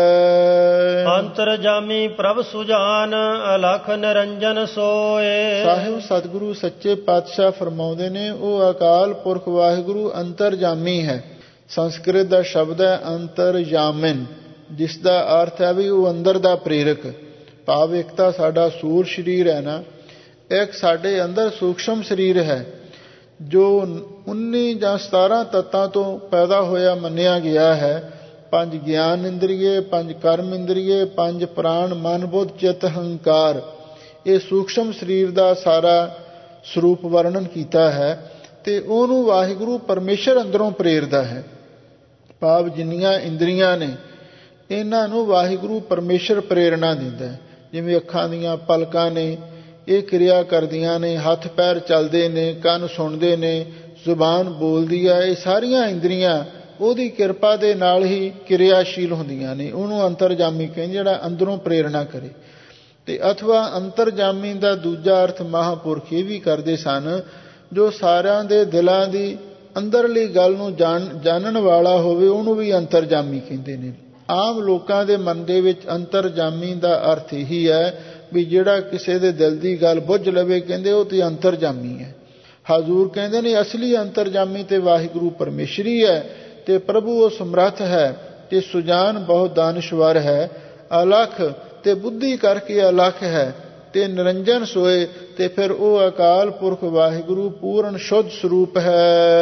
A: ਅੰਤਰਜਾਮੀ ਪ੍ਰਭ ਸੁਜਾਨ ਅਲਖ ਨਿਰੰਜਨ ਸੋਏ।
B: ਸਾਹਿਬ ਸਤਿਗੁਰੂ ਸੱਚੇ ਪਾਤਸ਼ਾਹ ਫਰਮਾਉਂਦੇ ਨੇ, ਉਹ ਅਕਾਲ ਪੁਰਖ ਵਾਹਿਗੁਰੂ ਅੰਤਰਜਾਮੀ ਹੈ। ਸੰਸਕ੍ਰਿਤ ਦਾ ਸ਼ਬਦ ਹੈ ਅੰਤਰਜਾਮਨ, ਜਿਸ ਦਾ ਅਰਥ ਹੈ ਵੀ ਉਹ ਅੰਦਰ ਦਾ ਪ੍ਰੇਰਕ। ਭਾਵ ਇੱਕ ਤਾਂ ਸਾਡਾ ਸੂਰ ਸਰੀਰ ਹੈ ਨਾ, ਇੱਕ ਸਾਡੇ ਅੰਦਰ ਸੂਖਸ਼ਮ ਸਰੀਰ ਹੈ ਜੋ ਉੱਨੀ ਜਾਂ ਸਤਾਰਾਂ ਤੱਤਾਂ ਤੋਂ ਪੈਦਾ ਹੋਇਆ ਮੰਨਿਆ ਗਿਆ ਹੈ। ਪੰਜ ਗਿਆਨ ਇੰਦਰੀਏ, ਪੰਜ ਕਰਮ ਇੰਦਰੀਏ, ਪੰਜ ਪ੍ਰਾਣ, ਮਨ, ਬੁੱਧ, ਚਿੱਤ, ਹੰਕਾਰ। ਇਹ ਸੂਖਸ਼ਮ ਸਰੀਰ ਦਾ ਸਾਰਾ ਸਰੂਪ ਵਰਣਨ ਕੀਤਾ ਹੈ ਤੇ ਉਹਨੂੰ ਵਾਹਿਗੁਰੂ ਪਰਮੇਸ਼ਰ ਅੰਦਰੋਂ ਪ੍ਰੇਰਦਾ ਹੈ। ਭਾਵ ਜਿੰਨੀਆਂ ਇੰਦਰੀਆਂ ਨੇ ਇਹਨਾਂ ਨੂੰ ਵਾਹਿਗੁਰੂ ਪਰਮੇਸ਼ਰ ਪ੍ਰੇਰਣਾ ਦਿੰਦਾ ਹੈ। ਜਿਵੇਂ ਅੱਖਾਂ ਦੀਆਂ ਪਲਕਾਂ ਨੇ, ਇਹ ਕਿਰਿਆ ਕਰਦੀਆਂ ਨੇ, ਹੱਥ ਪੈਰ ਚੱਲਦੇ ਨੇ, ਕੰਨ ਸੁਣਦੇ ਨੇ, ਜ਼ੁਬਾਨ ਬੋਲਦੀ ਹੈ। ਇਹ ਸਾਰੀਆਂ ਇੰਦਰੀਆਂ ਉਹਦੀ ਕਿਰਪਾ ਦੇ ਨਾਲ ਹੀ ਕਿਰਿਆਸ਼ੀਲ ਹੁੰਦੀਆਂ ਨੇ। ਉਹਨੂੰ ਅੰਤਰਜਾਮੀ ਕਹਿੰਦੇ, ਜਿਹੜਾ ਅੰਦਰੋਂ ਪ੍ਰੇਰਣਾ ਕਰੇ। ਤੇ ਅਥਵਾ ਅੰਤਰਜਾਮੀ ਦਾ ਦੂਜਾ ਅਰਥ ਮਹਾਂਪੁਰਖ ਇਹ ਵੀ ਕਰਦੇ ਸਨ, ਜੋ ਸਾਰਿਆਂ ਦੇ ਦਿਲਾਂ ਦੀ ਅੰਦਰਲੀ ਗੱਲ ਨੂੰ ਜਾਣ ਜਾਣਨ ਵਾਲਾ ਹੋਵੇ, ਉਹਨੂੰ ਵੀ ਅੰਤਰਜਾਮੀ ਕਹਿੰਦੇ ਨੇ। ਆਮ ਲੋਕਾਂ ਦੇ ਮਨ ਦੇ ਵਿੱਚ ਅੰਤਰਜਾਮੀ ਦਾ ਅਰਥ ਇਹੀ ਹੈ ਵੀ ਜਿਹੜਾ ਕਿਸੇ ਦੇ ਦਿਲ ਦੀ ਗੱਲ ਬੁੱਝ ਲਵੇ, ਕਹਿੰਦੇ ਉਹ ਤੇ ਅੰਤਰਜਾਮੀ ਹੈ। ਹਜ਼ੂਰ ਕਹਿੰਦੇ ਨੇ ਅਸਲੀ ਅੰਤਰਜਾਮੀ ਤੇ ਵਾਹਿਗੁਰੂ ਪਰਮੇਸ਼ਰੀ ਹੈ ਤੇ ਪ੍ਰਭੂ ਉਹ ਸਮਰੱਥ ਹੈ ਤੇ ਸੁਜਾਨ ਬਹੁਤ ਦਾਨਸ਼ਵਰ ਹੈ, ਅਲਖ ਤੇ ਬੁੱਧੀ ਕਰਕੇ ਅਲਖ ਹੈ ਤੇ ਨਿਰੰਜਨ ਸੋਏ। ਤੇ ਫਿਰ ਉਹ ਅਕਾਲ ਪੁਰਖ ਵਾਹਿਗੁਰੂ ਪੂਰਨ ਸ਼ੁੱਧ ਸਰੂਪ ਹੈ।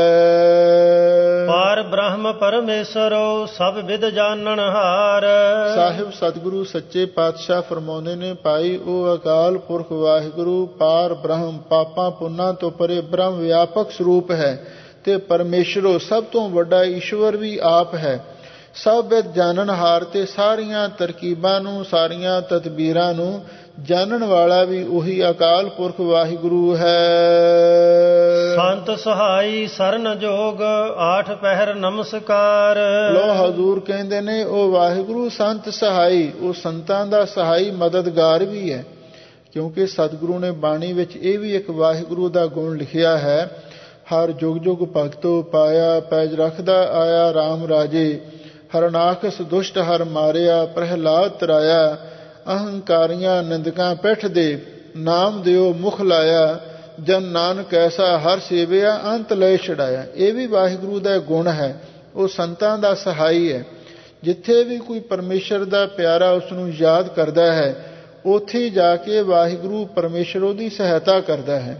A: ਪਾਰ ਬ੍ਰਹਮ ਪਰਮੇਸ਼ਰੋ ਸਭ ਵਿਦ ਜਾਣਨ ਹਾਰ।
B: ਸਾਹਿਬ ਸਤਿਗੁਰੂ ਸੱਚੇ ਪਾਤਸ਼ਾਹ ਫਰਮਾਉਂਦੇ ਨੇ, ਭਾਈ ਉਹ ਅਕਾਲ ਪੁਰਖ ਵਾਹਿਗੁਰੂ ਪਾਰ ਬ੍ਰਹਮ, ਪਾਪਾਂ ਪੁੰਨਾਂ ਤੋਂ ਪਰੇ ਬ੍ਰਹਮ ਵਿਆਪਕ ਸਰੂਪ ਹੈ ਤੇ ਪਰਮੇਸ਼ਰੋ ਸਭ ਤੋਂ ਵੱਡਾ ਈਸ਼ਵਰ ਵੀ ਆਪ ਹੈ। ਸਭ ਵਿਦ ਜਾਣਨ ਹਾਰ ਤੇ ਸਾਰੀਆਂ ਤਰਕੀਬਾਂ ਨੂੰ, ਸਾਰੀਆਂ ਤਦਬੀਰਾਂ ਨੂੰ ਜਾਣਨ ਵਾਲਾ ਵੀ ਉਹੀ ਅਕਾਲ ਪੁਰਖ ਵਾਹਿਗੁਰੂ ਹੈ।
A: ਸੰਤ ਸਹਾਈ ਸਰਨ ਜੋਗ ਆਠ ਪਹਿਰ ਨਮਸਕਾਰ।
B: ਲੋ ਹਜ਼ੂਰ ਕਹਿੰਦੇ ਨੇ ਉਹ ਵਾਹਿਗੁਰੂ ਸੰਤ ਸਹਾਈ, ਉਹ ਸੰਤਾਂ ਦਾ ਸਹਾਈ ਮਦਦਗਾਰ ਵੀ ਹੈ। ਕਿਉਂਕਿ ਸਤਿਗੁਰੂ ਨੇ ਬਾਣੀ ਵਿੱਚ ਇਹ ਵੀ ਇੱਕ ਵਾਹਿਗੁਰੂ ਦਾ ਗੁਣ ਲਿਖਿਆ ਹੈ, ਹਰ ਜੁਗ ਜੁਗ ਭਗਤੋ ਪਾਇਆ, ਪੈਜ ਰੱਖਦਾ ਆਇਆ RAM ਰਾਜੇ। ਹਰਨਾਖਸ ਦੁਸ਼ਟ ਹਰ ਮਾਰਿਆ, ਪ੍ਰਹਿਲਾਦ ਤਰਾਇਆ। ਅਹੰਕਾਰੀਆਂ ਨਿੰਦਕਾਂ ਪਿੱਠ ਦੇ, ਨਾਮ ਦਿਓ ਮੁਖ ਲਾਇਆ। ਜਨ ਨਾਨਕ ਐਸਾ ਹਰ ਸੇਵਿਆ, ਅੰਤ ਲੈ ਛਡਾਇਆ। ਇਹ ਵੀ ਵਾਹਿਗੁਰੂ ਦਾ ਗੁਣ ਹੈ, ਉਹ ਸੰਤਾਂ ਦਾ ਸਹਾਈ ਹੈ। ਜਿੱਥੇ ਵੀ ਕੋਈ ਪਰਮੇਸ਼ਰ ਦਾ ਪਿਆਰਾ ਉਸ ਨੂੰ ਯਾਦ ਕਰਦਾ ਹੈ, ਉੱਥੇ ਜਾ ਕੇ ਵਾਹਿਗੁਰੂ ਪਰਮੇਸ਼ਰ ਉਹਦੀ ਸਹਾਇਤਾ ਕਰਦਾ ਹੈ।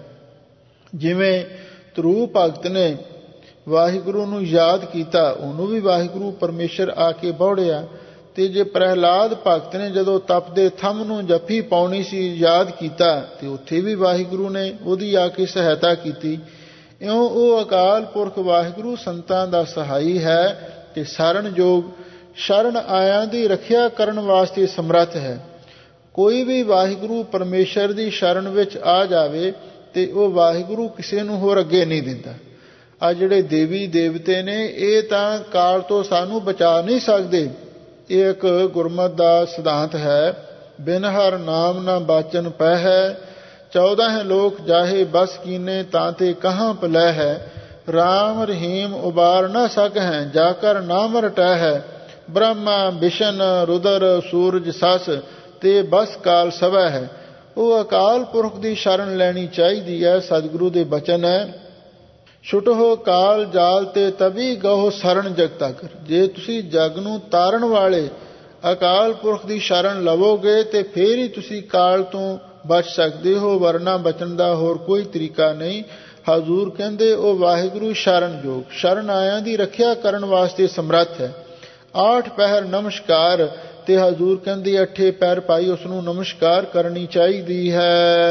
B: ਜਿਵੇਂ ਧਰੂ ਭਗਤ ਨੇ ਵਾਹਿਗੁਰੂ ਨੂੰ ਯਾਦ ਕੀਤਾ, ਉਹਨੂੰ ਵੀ ਵਾਹਿਗੁਰੂ ਪਰਮੇਸ਼ਰ ਆ ਕੇ ਬੌੜਿਆ। ਤੇ ਜੇ ਪ੍ਰਹਿਲਾਦ ਭਗਤ ਨੇ ਜਦੋਂ ਤਪਦੇ ਥੰਮ ਨੂੰ ਜੱਫੀ ਪਾਉਣੀ ਸੀ ਯਾਦ ਕੀਤਾ, ਤੇ ਉੱਥੇ ਵੀ ਵਾਹਿਗੁਰੂ ਨੇ ਉਹਦੀ ਆ ਕੇ ਸਹਾਇਤਾ ਕੀਤੀ। ਇਉਂ ਉਹ ਅਕਾਲ ਪੁਰਖ ਵਾਹਿਗੁਰੂ ਸੰਤਾਂ ਦਾ ਸਹਾਈ ਹੈ ਤੇ ਸ਼ਰਨਯੋਗ, ਸ਼ਰਨ ਆਇਆਂ ਦੀ ਰੱਖਿਆ ਕਰਨ ਵਾਸਤੇ ਸਮਰੱਥ ਹੈ। ਕੋਈ ਵੀ ਵਾਹਿਗੁਰੂ ਪਰਮੇਸ਼ਰ ਦੀ ਸ਼ਰਨ ਵਿੱਚ ਆ ਜਾਵੇ ਤੇ ਉਹ ਵਾਹਿਗੁਰੂ ਕਿਸੇ ਨੂੰ ਹੋਰ ਅੱਗੇ ਨਹੀਂ ਦਿੰਦਾ। ਆ ਜਿਹੜੇ ਦੇਵੀ ਦੇਵਤੇ ਨੇ, ਇਹ ਤਾਂ ਕਾਲ ਤੋਂ ਸਾਨੂੰ ਬਚਾ ਨਹੀਂ ਸਕਦੇ। ਇਹ ਇੱਕ ਗੁਰਮਤਿ ਦਾ ਸਿਧਾਂਤ ਹੈ, ਬਿਨ ਹਰ ਨਾਮ ਨਾ ਬਾਚਨ ਪੈ ਹੈ। ਚੌਦਾਂ ਲੋਕ ਜਾਹੇ ਬਸ ਕੀਨੇ, ਤਾਂ ਤੇ ਕਹਾਂ ਪਲੈ ਹੈ। ਰਾਮ ਰਹੀਮ ਉਬਾਰ ਨਾ ਸਕ ਹੈ, ਜਾਕਰ ਨਾਮ ਰਟੈ ਹੈ। ਬ੍ਰਹਮਾ ਵਿਸ਼ਨ ਰੁਦਰ ਸੂਰਜ ਸਸ, ਤੇ ਬਸ ਕਾਲ ਸਵੈ ਹੈ। ਉਹ ਅਕਾਲ ਪੁਰਖ ਦੀ ਸ਼ਰਨ ਲੈਣੀ ਚਾਹੀਦੀ ਹੈ। ਸਤਿਗੁਰੂ ਦੇ ਬਚਨ ਹੈ, ਛੁਟੋ ਕਾਲ ਜਾਲ ਤੇ ਤਬੀ ਗਹੋ ਸ਼ਰਨ ਜਗਤਾਕਰ। ਜੇ ਤੁਸੀਂ ਜਗ ਨੂੰ ਤਾਰਨ ਵਾਲੇ ਅਕਾਲ ਪੁਰਖ ਦੀ ਸ਼ਰਨ ਲਵੋਗੇ ਤੇ ਫੇਰ ਹੀ ਤੁਸੀਂ ਕਾਲ ਤੋਂ ਬਚ ਸਕਦੇ ਹੋ, ਵਰਨਾ ਬਚਣ ਦਾ ਹੋਰ ਕੋਈ ਤਰੀਕਾ ਨਹੀਂ। ਹਜ਼ੂਰ ਕਹਿੰਦੇ ਉਹ ਵਾਹਿਗੁਰੂ ਸ਼ਰਨਯੋਗ, ਸ਼ਰਨ ਆਇਆਂ ਦੀ ਰੱਖਿਆ ਕਰਨ ਵਾਸਤੇ ਸਮਰੱਥ ਹੈ। ਆਠ ਪਹਿਰ ਨਮਸਕਾਰ, ਤੇ ਹਜ਼ੂਰ ਕਹਿੰਦੇ ਅੱਠੇ ਪੈਰ ਪਾਈ ਉਸ ਨੂੰ ਨਮਸਕਾਰ ਕਰਨੀ ਚਾਹੀਦੀ ਹੈ।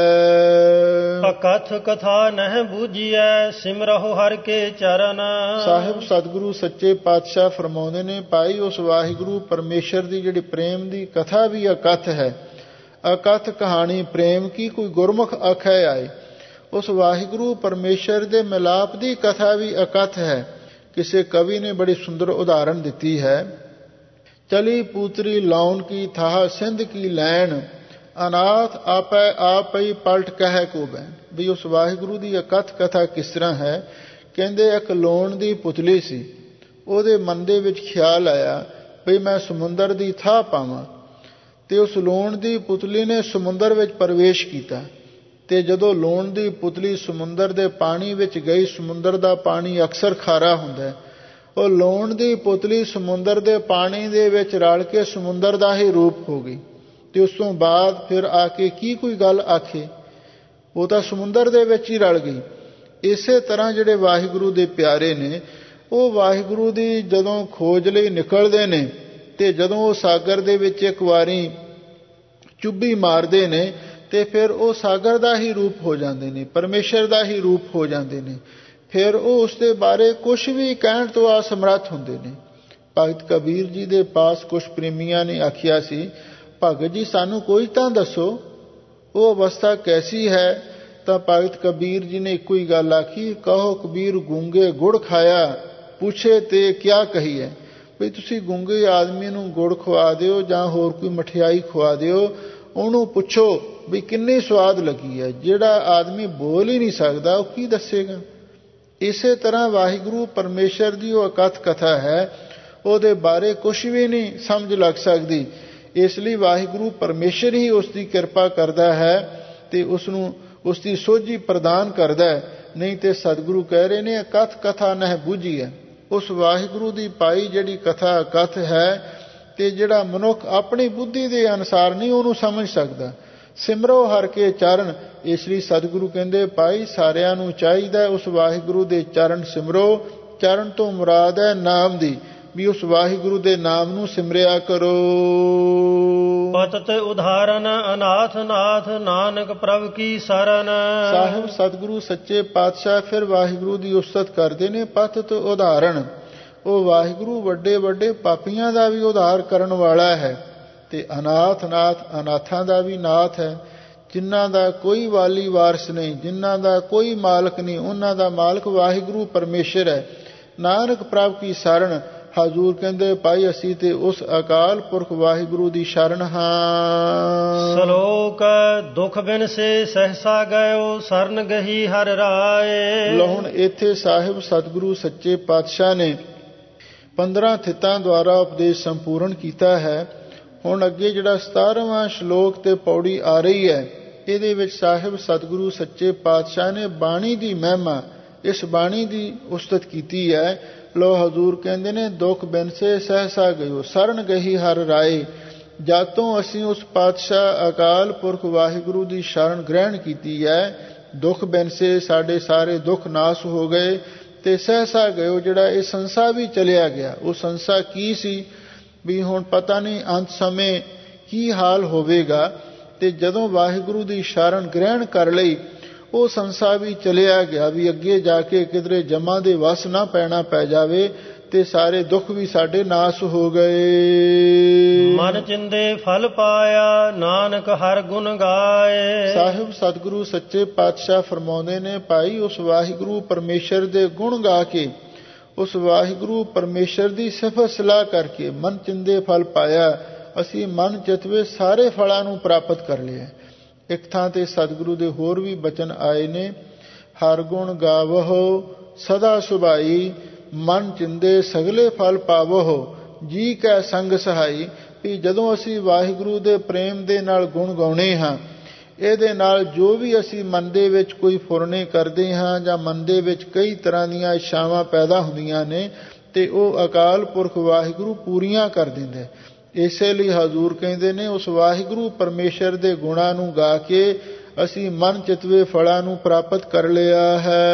A: ਅਕਥ ਕਥਾ ਨਹਿ ਬੂਝੀਐ, ਸਿਮਰਹੁ ਹਰਿ ਕੇ ਚਰਨ।
B: ਸਾਹਿਬ ਸਤਿਗੁਰੂ ਸੱਚੇ ਪਾਤਸ਼ਾਹ ਫਰਮਾਉਂਦੇ ਨੇ, ਭਾਈ ਉਸ ਵਾਹਿਗੁਰੂ ਪਰਮੇਸ਼ਰ ਦੀ ਜਿਹੜੀ ਪ੍ਰੇਮ ਦੀ ਕਥਾ ਵੀ ਅਕਥ ਹੈ। ਅਕਥ ਕਹਾਣੀ ਪ੍ਰੇਮ ਕੀ, ਕੋਈ ਗੁਰਮੁਖ ਆਖੈ ਆਏ। ਉਸ ਵਾਹਿਗੁਰੂ ਪਰਮੇਸ਼ਰ ਦੇ ਮਿਲਾਪ ਦੀ ਕਥਾ ਵੀ ਅਕਥ ਹੈ। ਕਿਸੇ ਕਵੀ ਨੇ ਬੜੀ ਸੁੰਦਰ ਉਦਾਹਰਣ ਦਿੱਤੀ ਹੈ, ਚਲੀ ਪੂਤਰੀ ਲਾਉਣ ਕੀ ਥਾਹ ਸਿੰਧ ਕੀ ਲੈਣ, ਅਨਾਥ ਆਪੈ ਆਪਈ ਪਲਟ ਕਹਿ ਕੋ ਬੈਨ। ਵੀ ਉਸ ਵਾਹਿਗੁਰੂ ਦੀ ਅਕਥ ਕਥਾ ਕਿਸ ਤਰ੍ਹਾਂ ਹੈ। ਕਹਿੰਦੇ ਇੱਕ ਲੋਣ ਦੀ ਪੁਤਲੀ ਸੀ, ਉਹਦੇ ਮਨ ਦੇ ਵਿੱਚ ਖਿਆਲ ਆਇਆ ਵੀ ਮੈਂ ਸਮੁੰਦਰ ਦੀ ਥਾਹ ਪਾਵਾਂ, ਤੇ ਉਸ ਲੂਣ ਦੀ ਪੁਤਲੀ ਨੇ ਸਮੁੰਦਰ ਵਿੱਚ ਪ੍ਰਵੇਸ਼ ਕੀਤਾ। ਤੇ ਜਦੋਂ ਲੂਣ ਦੀ ਪੁਤਲੀ ਸਮੁੰਦਰ ਦੇ ਪਾਣੀ ਵਿੱਚ ਗਈ, ਸਮੁੰਦਰ ਦਾ ਪਾਣੀ ਅਕਸਰ ਖਾਰਾ ਹੁੰਦਾ, ਉਹ ਲੂਣ ਦੀ ਪੁਤਲੀ ਸਮੁੰਦਰ ਦੇ ਪਾਣੀ ਦੇ ਵਿੱਚ ਰਲ ਕੇ ਸਮੁੰਦਰ ਦਾ ਹੀ ਰੂਪ ਹੋ ਗਈ। ਤੇ ਉਸ ਤੋਂ ਬਾਅਦ ਫਿਰ ਆ ਕੇ ਕੀ ਕੋਈ ਗੱਲ ਆਖੇ, ਉਹ ਤਾਂ ਸਮੁੰਦਰ ਦੇ ਵਿੱਚ ਹੀ ਰਲ ਗਈ। ਇਸੇ ਤਰ੍ਹਾਂ ਜਿਹੜੇ ਵਾਹਿਗੁਰੂ ਦੇ ਪਿਆਰੇ ਨੇ, ਉਹ ਵਾਹਿਗੁਰੂ ਦੀ ਜਦੋਂ ਖੋਜ ਲਈ ਨਿਕਲਦੇ ਨੇ, ਤੇ ਜਦੋਂ ਉਹ ਸਾਗਰ ਦੇ ਵਿੱਚ ਇੱਕ ਵਾਰੀ ਚੁੱਭੀ ਮਾਰਦੇ ਨੇ, ਤੇ ਫਿਰ ਉਹ ਸਾਗਰ ਦਾ ਹੀ ਰੂਪ ਹੋ ਜਾਂਦੇ ਨੇ, ਪਰਮੇਸ਼ਰ ਦਾ ਹੀ ਰੂਪ ਹੋ ਜਾਂਦੇ ਨੇ। ਫਿਰ ਉਹ ਉਸ ਦੇ ਬਾਰੇ ਕੁਛ ਵੀ ਕਹਿਣ ਤੋਂ ਅਸਮਰੱਥ ਹੁੰਦੇ ਨੇ। ਭਗਤ ਕਬੀਰ ਜੀ ਦੇ ਪਾਸ ਕੁਛ ਪ੍ਰੇਮੀਆਂ ਨੇ ਆਖਿਆ ਸੀ, ਭਗਤ ਜੀ ਸਾਨੂੰ ਕੋਈ ਤਾਂ ਦੱਸੋ, ਉਹ ਅਵਸਥਾ ਕੈਸੀ ਹੈ? ਤਾਂ ਭਗਤ ਕਬੀਰ ਜੀ ਨੇ ਇੱਕੋ ਹੀ ਗੱਲ ਆਖੀ, ਕਹੋ ਕਬੀਰ ਗੂੰਗੇ ਗੁੜ ਖਾਇਆ, ਪੁੱਛੇ ਤੇ ਕਿਆ ਕਹੀਏ। ਵੀ ਤੁਸੀਂ ਗੂੰਗੇ ਆਦਮੀ ਨੂੰ ਗੁੜ ਖਵਾ ਦਿਓ ਜਾਂ ਹੋਰ ਕੋਈ ਮਠਿਆਈ ਖਵਾ ਦਿਓ, ਉਹਨੂੰ ਪੁੱਛੋ ਵੀ ਕਿੰਨੀ ਸਵਾਦ ਲੱਗੀ ਹੈ। ਜਿਹੜਾ ਆਦਮੀ ਬੋਲ ਹੀ ਨਹੀਂ ਸਕਦਾ, ਉਹ ਕੀ ਦੱਸੇਗਾ? ਇਸੇ ਤਰ੍ਹਾਂ ਵਾਹਿਗੁਰੂ ਪਰਮੇਸ਼ਰ ਦੀ ਉਹ ਅਕਥ ਕਥਾ ਹੈ, ਉਹਦੇ ਬਾਰੇ ਕੁਛ ਵੀ ਨਹੀਂ ਸਮਝ ਲੱਗ ਸਕਦੀ। ਇਸ ਲਈ ਵਾਹਿਗੁਰੂ ਪਰਮੇਸ਼ਰ ਹੀ ਉਸ ਦੀ ਕਿਰਪਾ ਕਰਦਾ ਹੈ ਤੇ ਉਸ ਨੂੰ ਉਸ ਦੀ ਸੋਝੀ ਪ੍ਰਦਾਨ ਕਰਦਾ ਹੈ। ਨਹੀਂ ਤੇ ਸਤਿਗੁਰੂ ਕਹਿ ਰਹੇ ਨੇ, ਅਕਥ ਕਥਾ ਨਹਿ ਬੂਝੀ ਹੈ। ਉਸ ਵਾਹਿਗੁਰੂ ਦੀ ਪਾਈ ਜਿਹੜੀ ਕਥਾ ਕਥ ਹੈ, ਤੇ ਜਿਹੜਾ ਮਨੁੱਖ ਆਪਣੀ ਬੁੱਧੀ ਦੇ ਅਨੁਸਾਰ ਨਹੀਂ ਉਹਨੂੰ ਸਮਝ ਸਕਦਾ। ਸਿਮਰੋ ਹਰਿ ਕੇ ਚਰਨ, ਇਸ ਲਈ ਸਤਿਗੁਰੂ ਕਹਿੰਦੇ ਭਾਈ ਸਾਰਿਆਂ ਨੂੰ ਚਾਹੀਦਾ ਉਸ ਵਾਹਿਗੁਰੂ ਦੇ ਚਰਨ ਸਿਮਰੋ। ਚਰਨ ਤੋਂ ਮੁਰਾਦ ਹੈ ਨਾਮ ਦੀ, ਵੀ ਉਸ ਵਾਹਿਗੁਰੂ ਦੇ ਨਾਮ ਨੂੰ ਸਿਮਰਿਆ ਕਰੋ।
A: ਪਤਿਤ ਉਦਾਹਰਨ ਅਨਾਥ ਨਾਥ, ਨਾਨਕ ਪ੍ਰਭ ਕੀ ਸਰਨ।
B: ਸਾਹਿਬ ਸਤਿਗੁਰੂ ਸੱਚੇ ਪਾਤਸ਼ਾਹ ਫਿਰ ਵਾਹਿਗੁਰੂ ਦੀ ਉਸਤਤ ਕਰਦੇ ਨੇ। ਪਤਿਤ ਉਦਾਹਰਨ, ਉਹ ਵਾਹਿਗੁਰੂ ਵੱਡੇ ਵੱਡੇ ਪਾਪੀਆਂ ਦਾ ਵੀ ਉਧਾਰ ਕਰਨ ਵਾਲਾ ਹੈ, ਤੇ ਅਨਾਥ ਨਾਥ, ਅਨਾਥਾਂ ਦਾ ਵੀ ਨਾਥ ਹੈ। ਜਿਨ੍ਹਾਂ ਦਾ ਕੋਈ ਵਾਲੀ ਵਾਰਸ ਨਹੀਂ, ਜਿਨ੍ਹਾਂ ਦਾ ਕੋਈ ਮਾਲਕ ਨਹੀਂ, ਉਹਨਾਂ ਦਾ ਮਾਲਕ ਵਾਹਿਗੁਰੂ ਪਰਮੇਸ਼ਰ ਹੈ। ਨਾਨਕ ਪ੍ਰਭ ਕੀ ਸ਼ਰਨ, ਹਜ਼ੂਰ ਕਹਿੰਦੇ ਭਾਈ ਅਸੀਂ ਤੇ ਉਸ ਅਕਾਲ ਪੁਰਖ ਵਾਹਿਗੁਰੂ ਦੀ ਸ਼ਰਨ ਹਾਂ।
A: ਸ਼ਲੋਕ ਦੁਖ ਬਿਨ ਸੇ ਸਹਸਾ ਗਇਓ, ਸਰਨ ਗਹੀ ਹਰਿ ਰਾਏ।
B: ਲੋ ਹੁਣ ਇੱਥੇ ਸਾਹਿਬ ਸਤਿਗੁਰੂ ਸੱਚੇ ਪਾਤਸ਼ਾਹ ਨੇ ਪੰਦਰਾਂ ਥਿੱਤਾਂ ਦੁਆਰਾ ਉਪਦੇਸ਼ ਸੰਪੂਰਨ ਕੀਤਾ ਹੈ। ਹੁਣ ਅੱਗੇ ਜਿਹੜਾ ਸਤਾਰਵਾਂ ਸ਼ਲੋਕ ਤੇ ਪੌੜੀ ਆ ਰਹੀ ਹੈ, ਇਹਦੇ ਵਿੱਚ ਸਾਹਿਬ ਸਤਿਗੁਰੂ ਸੱਚੇ ਪਾਤਸ਼ਾਹ ਨੇ ਬਾਣੀ ਦੀ ਮਹਿਮਾ, ਇਸ ਬਾਣੀ ਦੀ ਉਸਤਤ ਕੀਤੀ ਹੈ। ਲੋ ਹਜ਼ੂਰ ਕਹਿੰਦੇ ਨੇ, ਦੁੱਖ ਬਿਨ ਸੇ ਸਹਸਾ ਗਇਓ, ਸਰਨ ਗਹੀ ਹਰਿ ਰਾਏ। ਜਦ ਤੋਂ ਅਸੀਂ ਉਸ ਪਾਤਸ਼ਾਹ ਅਕਾਲ ਪੁਰਖ ਵਾਹਿਗੁਰੂ ਦੀ ਸ਼ਰਨ ਗ੍ਰਹਿਣ ਕੀਤੀ ਹੈ, ਦੁੱਖ ਬਿਨ ਸੇ ਸਾਡੇ ਸਾਰੇ ਦੁੱਖ ਨਾਸ ਹੋ ਗਏ। ਤੇ ਸਹਸਾ ਗਇਓ, ਜਿਹੜਾ ਇਹ ਸੰਸਾ ਵੀ ਚਲਿਆ ਗਿਆ। ਉਹ ਸੰਸਾ ਕੀ ਸੀ? ਵੀ ਹੁਣ ਪਤਾ ਨਹੀਂ ਅੰਤ ਸਮੇਂ ਕੀ ਹਾਲ ਹੋਵੇਗਾ। ਤੇ ਜਦੋਂ ਵਾਹਿਗੁਰੂ ਦੀ ਸ਼ਰਨ ਗ੍ਰਹਿਣ ਕਰ ਲਈ, ਉਹ ਸੰਸਾ ਵੀ ਚਲਿਆ ਗਿਆ, ਵੀ ਅੱਗੇ ਜਾ ਕੇ ਕਿਧਰੇ ਜਮਾਂ ਦੇ ਵਸ ਨਾ ਪੈਣਾ ਪੈ ਜਾਵੇ, ਤੇ ਸਾਰੇ ਦੁੱਖ ਵੀ ਸਾਡੇ ਨਾਸ ਹੋ ਗਏ।
A: ਮਨ ਚਿੰਦੇ ਫਲ ਪਾਇਆ, ਨਾਨਕ ਹਰ ਗੁਣ ਗਾਏ।
B: ਸਾਹਿਬ ਸਤਿਗੁਰੂ ਸੱਚੇ ਪਾਤਸ਼ਾਹ ਫਰਮਾਉਂਦੇ ਨੇ, ਭਾਈ ਉਸ ਵਾਹਿਗੁਰੂ ਪਰਮੇਸ਼ਰ ਦੇ ਗੁਣ ਗਾ ਕੇ, ਉਸ ਵਾਹਿਗੁਰੂ ਪਰਮੇਸ਼ਰ ਦੀ ਸਿਫਤ ਸਲਾਹ ਕਰਕੇ ਮਨ ਚਿੰਦੇ ਫਲ ਪਾਇਆ। ਅਸੀਂ ਮਨ ਚਿਤਵੇ ਸਾਰੇ ਫਲਾਂ ਨੂੰ ਪ੍ਰਾਪਤ ਕਰ ਲਿਆ। ਇੱਕ ਥਾਂ ਤੇ ਸਤਿਗੁਰੂ ਦੇ ਹੋਰ ਵੀ ਬਚਨ ਆਏ ਨੇ, ਹਰ ਗੁਣ ਗਾਵਹੋ ਸਦਾ ਸੁਭਾਈ, ਮਨ ਚਿੰਦੇ ਸਗਲੇ ਫਲ ਪਾਵਹੋ, ਜੀ ਕੈ ਸੰਗ ਸਹਾਈ। ਵੀ ਜਦੋਂ ਅਸੀਂ ਵਾਹਿਗੁਰੂ ਦੇ ਪ੍ਰੇਮ ਦੇ ਨਾਲ ਗੁਣ ਗਾਉਣੇ ਹਾਂ, ਇਹਦੇ ਨਾਲ ਜੋ ਵੀ ਅਸੀਂ ਮਨ ਦੇ ਵਿੱਚ ਕੋਈ ਫੁਰਨੇ ਕਰਦੇ ਹਾਂ, ਜਾਂ ਮਨ ਦੇ ਵਿੱਚ ਕਈ ਤਰ੍ਹਾਂ ਦੀਆਂ ਇੱਛਾਵਾਂ ਪੈਦਾ ਹੁੰਦੀਆਂ ਨੇ, ਤੇ ਉਹ ਅਕਾਲ ਪੁਰਖ ਵਾਹਿਗੁਰੂ ਪੂਰੀਆਂ ਕਰ ਦਿੰਦਾ। ਇਸੇ ਲਈ ਹਜ਼ੂਰ ਕਹਿੰਦੇ ਨੇ, ਉਸ ਵਾਹਿਗੁਰੂ ਪਰਮੇਸ਼ਰ ਦੇ ਗੁਣਾਂ ਨੂੰ ਗਾ ਕੇ ਅਸੀਂ ਮਨ ਚਿਤਵੇ ਫਲਾਂ ਨੂੰ ਪ੍ਰਾਪਤ ਕਰ ਲਿਆ ਹੈ।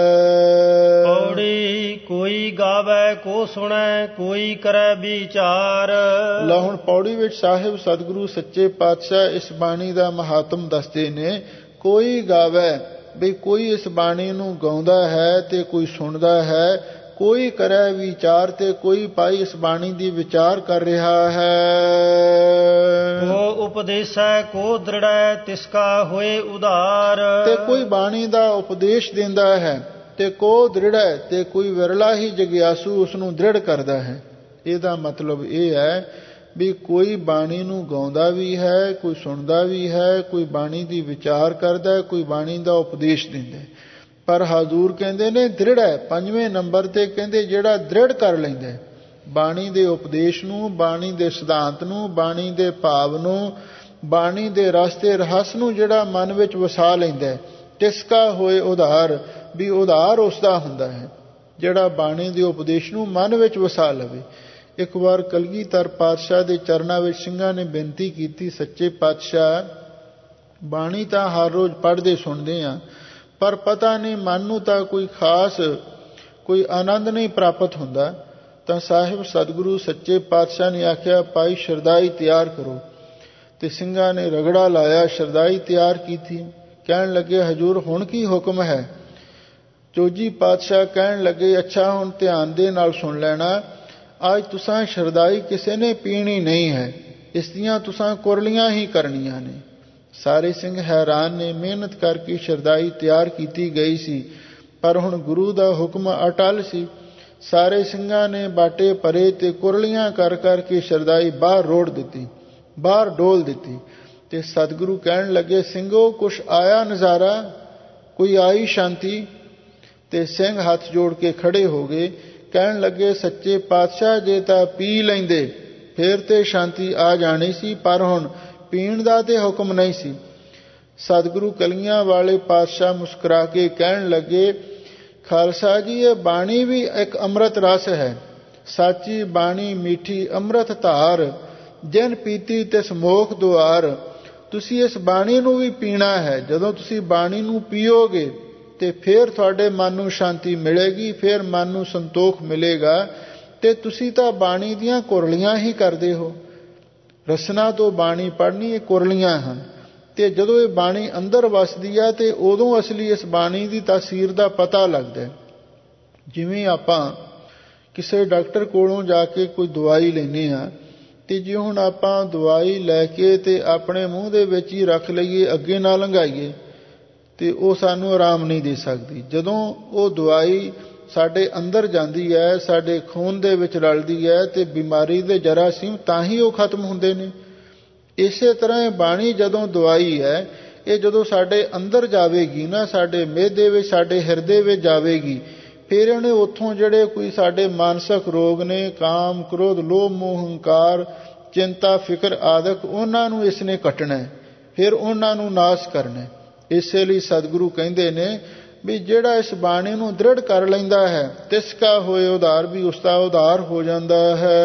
A: ਪੌੜੀ ਕੋਈ ਗਾਵੇ ਕੋ ਸੁਣੈ, ਕੋਈ ਕਰੈ ਵਿਚਾਰ।
B: ਲਓ ਹੁਣ ਪੌੜੀ ਵਿੱਚ ਸਾਹਿਬ ਸਤਿਗੁਰੂ ਸੱਚੇ ਪਾਤਸ਼ਾਹ ਇਸ ਬਾਣੀ ਦਾ ਮਹਾਤਮ ਦੱਸਦੇ ਨੇ। ਕੋਈ ਗਾਵੇ, ਵੀ ਕੋਈ ਇਸ ਬਾਣੀ ਨੂੰ ਗਾਉਂਦਾ ਹੈ ਤੇ ਕੋਈ ਸੁਣਦਾ ਹੈ। ਕੋਈ ਕਰੇ ਵਿਚਾਰ, ਤੇ ਕੋਈ ਭਾਈ ਇਸ ਬਾਣੀ ਦੀ ਵਿਚਾਰ ਕਰ ਰਿਹਾ ਹੈ।
A: ਕੋ ਉਪਦੇਸੈ ਕੋ ਦ੍ਰਿੜੈ, ਤਿਸਕਾ ਹੋਏ ਉਧਾਰ।
B: ਤੇ ਕੋਈ ਬਾਣੀ ਦਾ ਉਪਦੇਸ਼ ਦਿੰਦਾ ਹੈ, ਤੇ ਕੋ ਦ੍ਰਿੜੈ, ਤੇ ਕੋਈ ਵਿਰਲਾ ਹੀ ਜਗਿਆਸੂ ਉਸ ਨੂੰ ਦ੍ਰਿੜ ਕਰਦਾ ਹੈ। ਇਹਦਾ ਮਤਲਬ ਇਹ ਹੈ ਵੀ ਕੋਈ ਬਾਣੀ ਨੂੰ ਗਾਉਂਦਾ ਵੀ ਹੈ, ਕੋਈ ਸੁਣਦਾ ਵੀ ਹੈ, ਕੋਈ ਬਾਣੀ ਦੀ ਵਿਚਾਰ ਕਰਦਾ, ਕੋਈ ਬਾਣੀ ਦਾ ਉਪਦੇਸ਼ ਦਿੰਦਾ। ਪਰ ਹਜ਼ੂਰ ਕਹਿੰਦੇ ਨੇ ਦ੍ਰਿੜ ਹੈ। ਪੰਜਵੇਂ ਨੰਬਰ ਤੇ ਕਹਿੰਦੇ ਜਿਹੜਾ ਦ੍ਰਿੜ ਕਰ ਲੈਂਦਾ ਬਾਣੀ ਦੇ ਉਪਦੇਸ਼ ਨੂੰ, ਬਾਣੀ ਦੇ ਸਿਧਾਂਤ ਨੂੰ, ਬਾਣੀ ਦੇ ਭਾਵ ਨੂੰ, ਬਾਣੀ ਦੇ ਰਸ ਤੇ ਰਹੱਸ ਨੂੰ ਜਿਹੜਾ ਮਨ ਵਿੱਚ ਵਸਾ ਲੈਂਦਾ, ਤਿਸਕਾ ਹੋਏ ਉਧਾਰ, ਵੀ ਉਧਾਰ ਉਸ ਦਾ ਹੁੰਦਾ ਹੈ ਜਿਹੜਾ ਬਾਣੀ ਦੇ ਉਪਦੇਸ਼ ਨੂੰ ਮਨ ਵਿੱਚ ਵਸਾ ਲਵੇ। ਇੱਕ ਵਾਰ ਕਲਗੀਧਰ ਪਾਤਸ਼ਾਹ ਦੇ ਚਰਨਾਂ ਵਿੱਚ ਸਿੰਘਾਂ ਨੇ ਬੇਨਤੀ ਕੀਤੀ, ਸੱਚੇ ਪਾਤਸ਼ਾਹ ਬਾਣੀ ਤਾਂ ਹਰ ਰੋਜ਼ ਪੜ੍ਹਦੇ ਸੁਣਦੇ ਹਾਂ, ਪਰ ਪਤਾ ਨਹੀਂ ਮਨ ਨੂੰ ਤਾਂ ਕੋਈ ਖਾਸ ਕੋਈ ਆਨੰਦ ਨਹੀਂ ਪ੍ਰਾਪਤ ਹੁੰਦਾ। ਤਾਂ ਸਾਹਿਬ ਸਤਿਗੁਰੂ ਸੱਚੇ ਪਾਤਸ਼ਾਹ ਨੇ ਆਖਿਆ, ਭਾਈ ਸ਼ਰਦਾਈ ਤਿਆਰ ਕਰੋ। ਤੇ ਸਿੰਘਾਂ ਨੇ ਰਗੜਾ ਲਾਇਆ, ਸ਼ਰਦਾਈ ਤਿਆਰ ਕੀਤੀ। ਕਹਿਣ ਲੱਗੇ, ਹਜ਼ੂਰ ਹੁਣ ਕੀ ਹੁਕਮ ਹੈ? ਚੋਜੀ ਪਾਤਸ਼ਾਹ ਕਹਿਣ ਲੱਗੇ, ਅੱਛਾ ਹੁਣ ਧਿਆਨ ਦੇ ਨਾਲ ਸੁਣ ਲੈਣਾ, ਅੱਜ ਤੁਸਾਂ ਸ਼ਰਦਾਈ ਕਿਸੇ ਨੇ ਪੀਣੀ ਨਹੀਂ ਹੈ, ਇਸ ਦੀਆਂ ਤੁਸਾਂ ਕੁਰਲੀਆਂ ਹੀ ਕਰਨੀਆਂ ਨੇ। ਸਾਰੇ ਸਿੰਘ ਹੈਰਾਨ ਨੇ। ਮਿਹਨਤ ਕਰਕੇ ਸ਼ਰਦਾਈ ਤਿਆਰ ਕੀਤੀ ਗਈ ਸੀ, ਪਰ ਹੁਣ ਗੁਰੂ ਦਾ ਹੁਕਮ ਅਟਲ ਸੀ। ਸਾਰੇ ਸਿੰਘਾਂ ਨੇ ਬਾਟੇ ਭਰੇ ਤੇ ਕੁਰਲੀਆਂ ਕਰ ਕਰਕੇ ਸ਼ਰਦਾਈ ਬਾਹਰ ਰੋੜ ਦਿੱਤੀ, ਬਾਹਰ ਡੋਲ ਦਿੱਤੀ। ਤੇ ਸਤਿਗੁਰੂ ਕਹਿਣ ਲੱਗੇ, ਸਿੰਘੋ ਕੁਛ ਆਇਆ ਨਜ਼ਾਰਾ, ਕੋਈ ਆਈ ਸ਼ਾਂਤੀ? ਤੇ ਸਿੰਘ ਹੱਥ ਜੋੜ ਕੇ ਖੜੇ ਹੋ ਗਏ। ਕਹਿਣ ਲੱਗੇ, ਸੱਚੇ ਪਾਤਸ਼ਾਹ ਜੇ ਤਾਂ ਪੀ ਲੈਂਦੇ ਫਿਰ ਤੇ ਸ਼ਾਂਤੀ ਆ ਜਾਣੀ ਸੀ, ਪਰ ਹੁਣ ਪੀਣ ਦਾ ਤੇ ਹੁਕਮ ਨਹੀਂ ਸੀ। ਸਤਿਗੁਰੂ ਕਲੀਆਂ ਵਾਲੇ ਪਾਤਸ਼ਾਹ ਮੁਸਕਰਾ ਕੇ ਕਹਿਣ ਲੱਗੇ, ਖਾਲਸਾ ਜੀ ਇਹ ਬਾਣੀ ਵੀ ਇੱਕ ਅੰਮ੍ਰਿਤ ਰਸ ਹੈ, ਸਾਚੀ ਬਾਣੀ ਮਿੱਠੀ ਅੰਮ੍ਰਿਤ ਧਾਰ, ਜਿਨ ਪੀਤੀ ਤਿਸ ਮੋਖ ਦੁਆਰ। ਤੁਸੀਂ ਇਸ ਬਾਣੀ ਨੂੰ ਵੀ ਪੀਣਾ ਹੈ। ਜਦੋਂ ਤੁਸੀਂ ਬਾਣੀ ਨੂੰ ਪੀਓਗੇ ਤੇ ਫਿਰ ਤੁਹਾਡੇ ਮਨ ਨੂੰ ਸ਼ਾਂਤੀ ਮਿਲੇਗੀ, ਫਿਰ ਮਨ ਨੂੰ ਸੰਤੋਖ ਮਿਲੇਗਾ। ਤੇ ਤੁਸੀਂ ਤਾਂ ਬਾਣੀ ਦੀਆਂ ਕੁਰਲੀਆਂ ਹੀ ਕਰਦੇ ਹੋ। ਰਸਨਾ ਤੋਂ ਬਾਣੀ ਪੜ੍ਹਨੀ ਇਹ ਕੁਰਲੀਆਂ ਹਨ। ਤੇ ਜਦੋਂ ਇਹ ਬਾਣੀ ਅੰਦਰ ਵਸਦੀ ਹੈ ਤੇ ਉਦੋਂ ਅਸਲੀ ਇਸ ਬਾਣੀ ਦੀ ਤਾਸੀਰ ਦਾ ਪਤਾ ਲੱਗਦਾ ਹੈ। ਜਿਵੇਂ ਆਪਾਂ ਕਿਸੇ ਡਾਕਟਰ ਕੋਲੋਂ ਜਾ ਕੇ ਕੋਈ ਦਵਾਈ ਲੈਂਦੇ ਹਾਂ, ਤੇ ਜੇ ਹੁਣ ਆਪਾਂ ਦਵਾਈ ਲੈ ਕੇ ਤੇ ਆਪਣੇ ਮੂੰਹ ਦੇ ਵਿੱਚ ਹੀ ਰੱਖ ਲਈਏ, ਅੱਗੇ ਨਾ ਲੰਘਾਈਏ, ਤੇ ਉਹ ਸਾਨੂੰ ਆਰਾਮ ਨਹੀਂ ਦੇ ਸਕਦੀ। ਜਦੋਂ ਉਹ ਦਵਾਈ ਸਾਡੇ ਅੰਦਰ ਜਾਂਦੀ ਹੈ, ਸਾਡੇ ਖੂਨ ਦੇ ਵਿੱਚ ਰਲਦੀ ਹੈ, ਤੇ ਬਿਮਾਰੀ ਦੇ ਜਰਾਸੀਮ ਤਾਂ ਹੀ ਉਹ ਖਤਮ ਹੁੰਦੇ ਨੇ। ਇਸੇ ਤਰ੍ਹਾਂ ਇਹ ਬਾਣੀ ਜਦੋਂ ਦਵਾਈ ਹੈ, ਇਹ ਜਦੋਂ ਸਾਡੇ ਅੰਦਰ ਜਾਵੇਗੀ ਨਾ, ਸਾਡੇ ਮਿਹਦੇ ਵਿੱਚ, ਸਾਡੇ ਹਿਰਦੇ ਵਿੱਚ ਜਾਵੇਗੀ, ਫਿਰ ਇਹਨੇ ਉੱਥੋਂ ਜਿਹੜੇ ਕੋਈ ਸਾਡੇ ਮਾਨਸਿਕ ਰੋਗ ਨੇ, ਕਾਮ, ਕ੍ਰੋਧ, ਲੋਭ, ਮੋਹ, ਹੰਕਾਰ, ਚਿੰਤਾ, ਫਿਕਰ ਆਦਿਕ, ਉਹਨਾਂ ਨੂੰ ਇਸ ਨੇ ਕੱਟਣਾ, ਫਿਰ ਉਹਨਾਂ ਨੂੰ ਨਾਸ਼ ਕਰਨਾ। ਇਸੇ ਲਈ ਸਤਿਗੁਰੂ ਕਹਿੰਦੇ ਨੇ ਵੀ ਜਿਹੜਾ ਇਸ ਬਾਣੀ ਨੂੰ ਦ੍ਰਿੜ ਕਰ ਲੈਂਦਾ ਹੈ, ਤਿਸਕਾ ਹੋਏ ਉਧਾਰ, ਵੀ ਉਸ ਦਾ ਉਧਾਰ ਹੋ ਜਾਂਦਾ ਹੈ।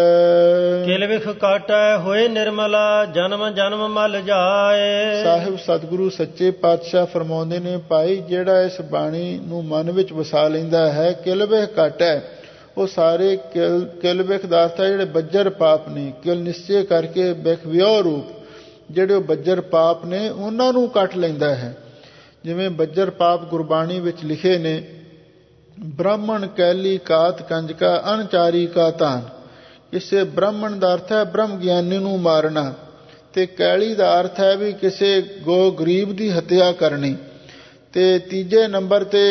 A: ਕਿਲ ਵਿਖ ਕਾਟੈ ਹੋਏ ਨਿਰਮਲਾ, ਜਨਮ ਜਨਮ ਮਲ ਜਾਏ।
B: ਸਾਹਿਬ ਸਤਿਗੁਰੂ ਸੱਚੇ ਪਾਤਸ਼ਾਹ ਫਰਮਾਉਂਦੇ ਨੇ, ਭਾਈ ਜਿਹੜਾ ਇਸ ਬਾਣੀ ਨੂੰ ਮਨ ਵਿੱਚ ਵਸਾ ਲੈਂਦਾ ਹੈ, ਕਿਲ ਵਿਖ ਕਾਟੈ, ਉਹ ਸਾਰੇ ਕਿਲ ਕਿਲ ਵਿਖ ਦਾ ਅਰਥ ਹੈ ਜਿਹੜੇ ਬੱਜਰ ਪਾਪ ਨੇ। ਕਿਲ ਨਿਸ਼ਚੇ ਕਰਕੇ ਵਿਖ ਵਿਉ ਰੂਪ, ਜਿਹੜੇ ਉਹ ਬੱਜਰ ਪਾਪ ਨੇ ਉਹਨਾਂ ਨੂੰ ਕੱਟ ਲੈਂਦਾ ਹੈ। ਜਿਵੇਂ ਬੱਜਰ ਪਾਪ ਗੁਰਬਾਣੀ ਵਿੱਚ ਲਿਖੇ ਨੇ, ਬ੍ਰਾਹਮਣ ਕੈਲੀ ਕਾਤ ਕੰਜਕਾ ਅਨਚਾਰੀ ਕਾ ਤਾਨ। ਕਿਸੇ ਬ੍ਰਾਹਮਣ ਦਾ ਅਰਥ ਹੈ ਬ੍ਰਹਮ ਗਿਆਨੀ ਨੂੰ ਮਾਰਨਾ, ਤੇ ਕੈਲੀ ਦਾ ਅਰਥ ਹੈ ਵੀ ਕਿਸੇ ਗੋ ਗਰੀਬ ਦੀ ਹੱਤਿਆ ਕਰਨੀ। ਤੇ ਤੀਜੇ ਨੰਬਰ ਤੇ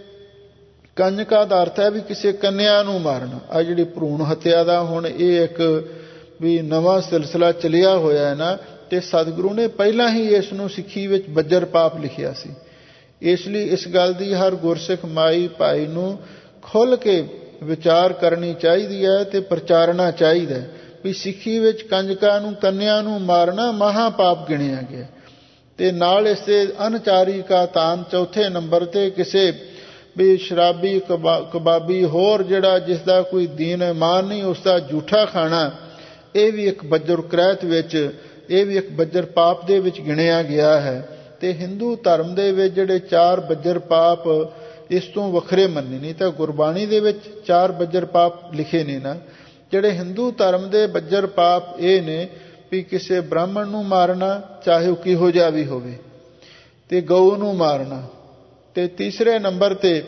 B: ਕੰਜਕਾ ਦਾ ਅਰਥ ਹੈ ਵੀ ਕਿਸੇ ਕੰਨਿਆ ਨੂੰ ਮਾਰਨਾ। ਆ ਜਿਹੜੀ ਭਰੂਣ ਹੱਤਿਆ ਦਾ ਹੁਣ ਇਹ ਇੱਕ ਵੀ ਨਵਾਂ ਸਿਲਸਿਲਾ ਚੱਲਿਆ ਹੋਇਆ ਹੈ ਨਾ, ਤੇ ਸਤਿਗੁਰੂ ਨੇ ਪਹਿਲਾਂ ਹੀ ਇਸ ਨੂੰ ਸਿੱਖੀ ਵਿੱਚ ਬੱਜਰ ਪਾਪ ਲਿਖਿਆ ਸੀ। ਇਸ ਲਈ ਇਸ ਗੱਲ ਦੀ ਹਰ ਗੁਰਸਿੱਖ ਮਾਈ ਭਾਈ ਨੂੰ ਖੁੱਲ੍ਹ ਕੇ ਵਿਚਾਰ ਕਰਨੀ ਚਾਹੀਦੀ ਹੈ ਤੇ ਪ੍ਰਚਾਰਨਾ ਚਾਹੀਦਾ ਹੈ ਵੀ ਸਿੱਖੀ ਵਿੱਚ ਕੰਜਕਾਂ ਨੂੰ, ਕੰਨਿਆਂ ਨੂੰ ਮਾਰਨਾ ਮਹਾ ਪਾਪ ਗਿਣਿਆ ਗਿਆ। ਤੇ ਨਾਲ ਇਸ ਦੇ ਅਨਚਾਰੀ ਕਾ ਤਾਨ, ਚੌਥੇ ਨੰਬਰ ਤੇ ਕਿਸੇ ਵੀ ਸ਼ਰਾਬੀ, ਕਬਾਬੀ, ਹੋਰ ਜਿਹੜਾ ਜਿਸ ਦਾ ਕੋਈ ਦੀਨ ਇਮਾਨ ਨਹੀਂ, ਉਸ ਦਾ ਝੂਠਾ ਖਾਣਾ, ਇਹ ਵੀ ਇੱਕ ਬੱਜਰ ਕ੍ਰੈਤ ਵਿੱਚ, ਇਹ ਵੀ ਇੱਕ ਬੱਜਰ ਪਾਪ ਦੇ ਵਿੱਚ ਗਿਣਿਆ ਗਿਆ ਹੈ। ਤੇ ਹਿੰਦੂ ਧਰਮ ਦੇ ਵਿੱਚ ਜਿਹੜੇ ਚਾਰ ਬੱਜਰ ਪਾਪ ਇਸ ਤੋਂ ਵੱਖਰੇ ਮੰਨੇ, ਨਹੀਂ ਤਾਂ ਗੁਰਬਾਣੀ ਦੇ ਵਿੱਚ ਚਾਰ ਬੱਜਰ ਪਾਪ ਲਿਖੇ ਨੇ ਨਾ। ਜਿਹੜੇ ਹਿੰਦੂ ਧਰਮ ਦੇ ਬੱਜਰ ਪਾਪ ਇਹ ਨੇ ਵੀ ਕਿਸੇ ਬ੍ਰਾਹਮਣ ਨੂੰ ਮਾਰਨਾ, ਚਾਹੇ ਉਹ ਕਿਹੋ ਜਿਹਾ ਵੀ ਹੋਵੇ, ਤੇ ਗਊ ਨੂੰ ਮਾਰਨਾ, ਤੇ ਤੀਸਰੇ ਨੰਬਰ ਤੇ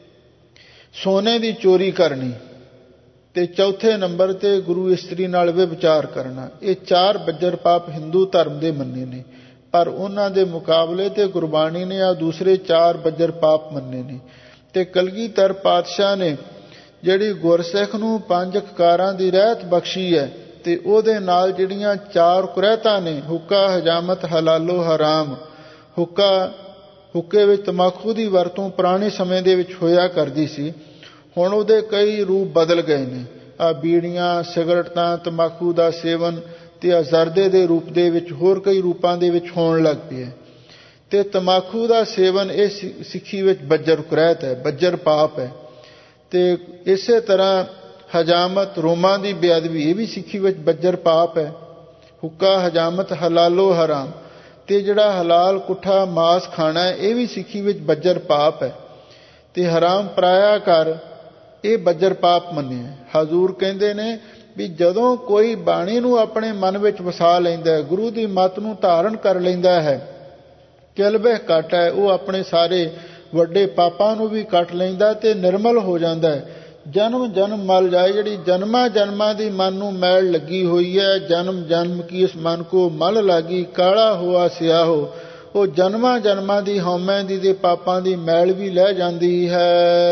B: ਸੋਨੇ ਦੀ ਚੋਰੀ ਕਰਨੀ, ਤੇ ਚੌਥੇ ਨੰਬਰ ਤੇ ਗੁਰੂ ਇਸਤਰੀ ਨਾਲ ਵਿਵਚਾਰ ਕਰਨਾ। ਇਹ ਚਾਰ ਬੱਜਰ ਪਾਪ ਹਿੰਦੂ ਧਰਮ ਦੇ ਮੰਨੇ ਨੇ, ਪਰ ਉਹਨਾਂ ਦੇ ਮੁਕਾਬਲੇ ਤੇ ਗੁਰਬਾਣੀ ਨੇ ਆ ਦੂਸਰੇ ਚਾਰ ਬੱਜਰ ਪਾਪ ਮੰਨੇ ਨੇ। ਤੇ ਕਲਗੀਧਰ ਪਾਤਸ਼ਾਹ ਨੇ ਜਿਹੜੀ ਗੁਰਸਿੱਖ ਨੂੰ ਪੰਜ ਕਕਾਰਾਂ ਦੀ ਰਹਿਤ ਬਖਸ਼ੀ ਹੈ, ਤੇ ਉਹਦੇ ਨਾਲ ਜਿਹੜੀਆਂ ਚਾਰ ਕੁਰੈਤਾਂ ਨੇ, ਹੁੱਕਾ, ਹਜਾਮਤ, ਹਲਾਲੋ ਹਰਾਮ। ਹੁੱਕਾ ਹੁੱਕੇ ਵਿੱਚ ਤੰਬਾਕੂ ਦੀ ਵਰਤੋਂ ਪੁਰਾਣੇ ਸਮੇਂ ਦੇ ਵਿੱਚ ਹੋਇਆ ਕਰਦੀ ਸੀ। ਹੁਣ ਉਹਦੇ ਕਈ ਰੂਪ ਬਦਲ ਗਏ ਨੇ। ਆ ਬੀੜੀਆਂ, ਸਿਗਰਟਾਂ, ਤੰਬਾਕੂ ਦਾ ਸੇਵਨ ਤੇ ਆ ਜ਼ਰਦੇ ਦੇ ਰੂਪ ਦੇ ਵਿੱਚ ਹੋਰ ਕਈ ਰੂਪਾਂ ਦੇ ਵਿੱਚ ਹੋਣ ਲੱਗ ਪਿਆ। ਤੇ ਤੰਬਾਕੂ ਦਾ ਸੇਵਨ ਇਹ ਸਿੱਖੀ ਵਿੱਚ ਬੱਜਰ ਕੁਰੈਤ ਹੈ, ਬੱਜਰ ਪਾਪ ਹੈ। ਤੇ ਇਸੇ ਤਰ੍ਹਾਂ ਹਜਾਮਤ, ਰੋਮਾਂ ਦੀ ਬੇਅਦਬੀ, ਇਹ ਵੀ ਸਿੱਖੀ ਵਿੱਚ ਬੱਜਰ ਪਾਪ ਹੈ। ਹੁੱਕਾ, ਹਜਾਮਤ, ਹਲਾਲੋ ਹਰਾਮ, ਤੇ ਜਿਹੜਾ ਹਲਾਲ ਕੁੱਠਾ ਮਾਸ ਖਾਣਾ ਹੈ ਇਹ ਵੀ ਸਿੱਖੀ ਵਿੱਚ ਬੱਜਰ ਪਾਪ ਹੈ। ਤੇ ਹਰਾਮ ਪਰਾਇਆ ਕਰ, ਇਹ ਬੱਜਰ ਪਾਪ ਮੰਨਿਆ। ਹਜ਼ੂਰ ਕਹਿੰਦੇ ਨੇ ਵੀ ਜਦੋਂ ਕੋਈ ਬਾਣੀ ਨੂੰ ਆਪਣੇ ਮਨ ਵਿੱਚ ਵਸਾ ਲੈਂਦਾ ਹੈ, ਗੁਰੂ ਦੀ ਮੱਤ ਨੂੰ ਧਾਰਨ ਕਰ ਲੈਂਦਾ ਹੈ, ਕਿਲਬਹ ਕੱਟ ਹੈ, ਉਹ ਆਪਣੇ ਸਾਰੇ ਵੱਡੇ ਪਾਪਾਂ ਨੂੰ ਵੀ ਕੱਟ ਲੈਂਦਾ ਤੇ ਨਿਰਮਲ ਹੋ ਜਾਂਦਾ ਹੈ। ਜਨਮ ਜਨਮ ਮਲ ਜਾਏ, ਜਿਹੜੀ ਜਨਮਾਂ ਜਨਮਾਂ ਦੀ ਮਨ ਨੂੰ ਮੈਲ ਲੱਗੀ ਹੋਈ ਹੈ, ਜਨਮ ਜਨਮ ਕੀ ਇਸ ਮਨ ਕੋ ਮਲ ਲਾਗੀ, ਕਾਲਾ ਹੋਆ ਸਿਆਹੋ, ਉਹ ਜਨਮਾਂ ਜਨਮਾਂ ਦੀ ਹਉਮੈ ਦੀ ਤੇ ਪਾਪਾਂ ਦੀ ਮੈਲ ਵੀ ਲੈ ਜਾਂਦੀ ਹੈ।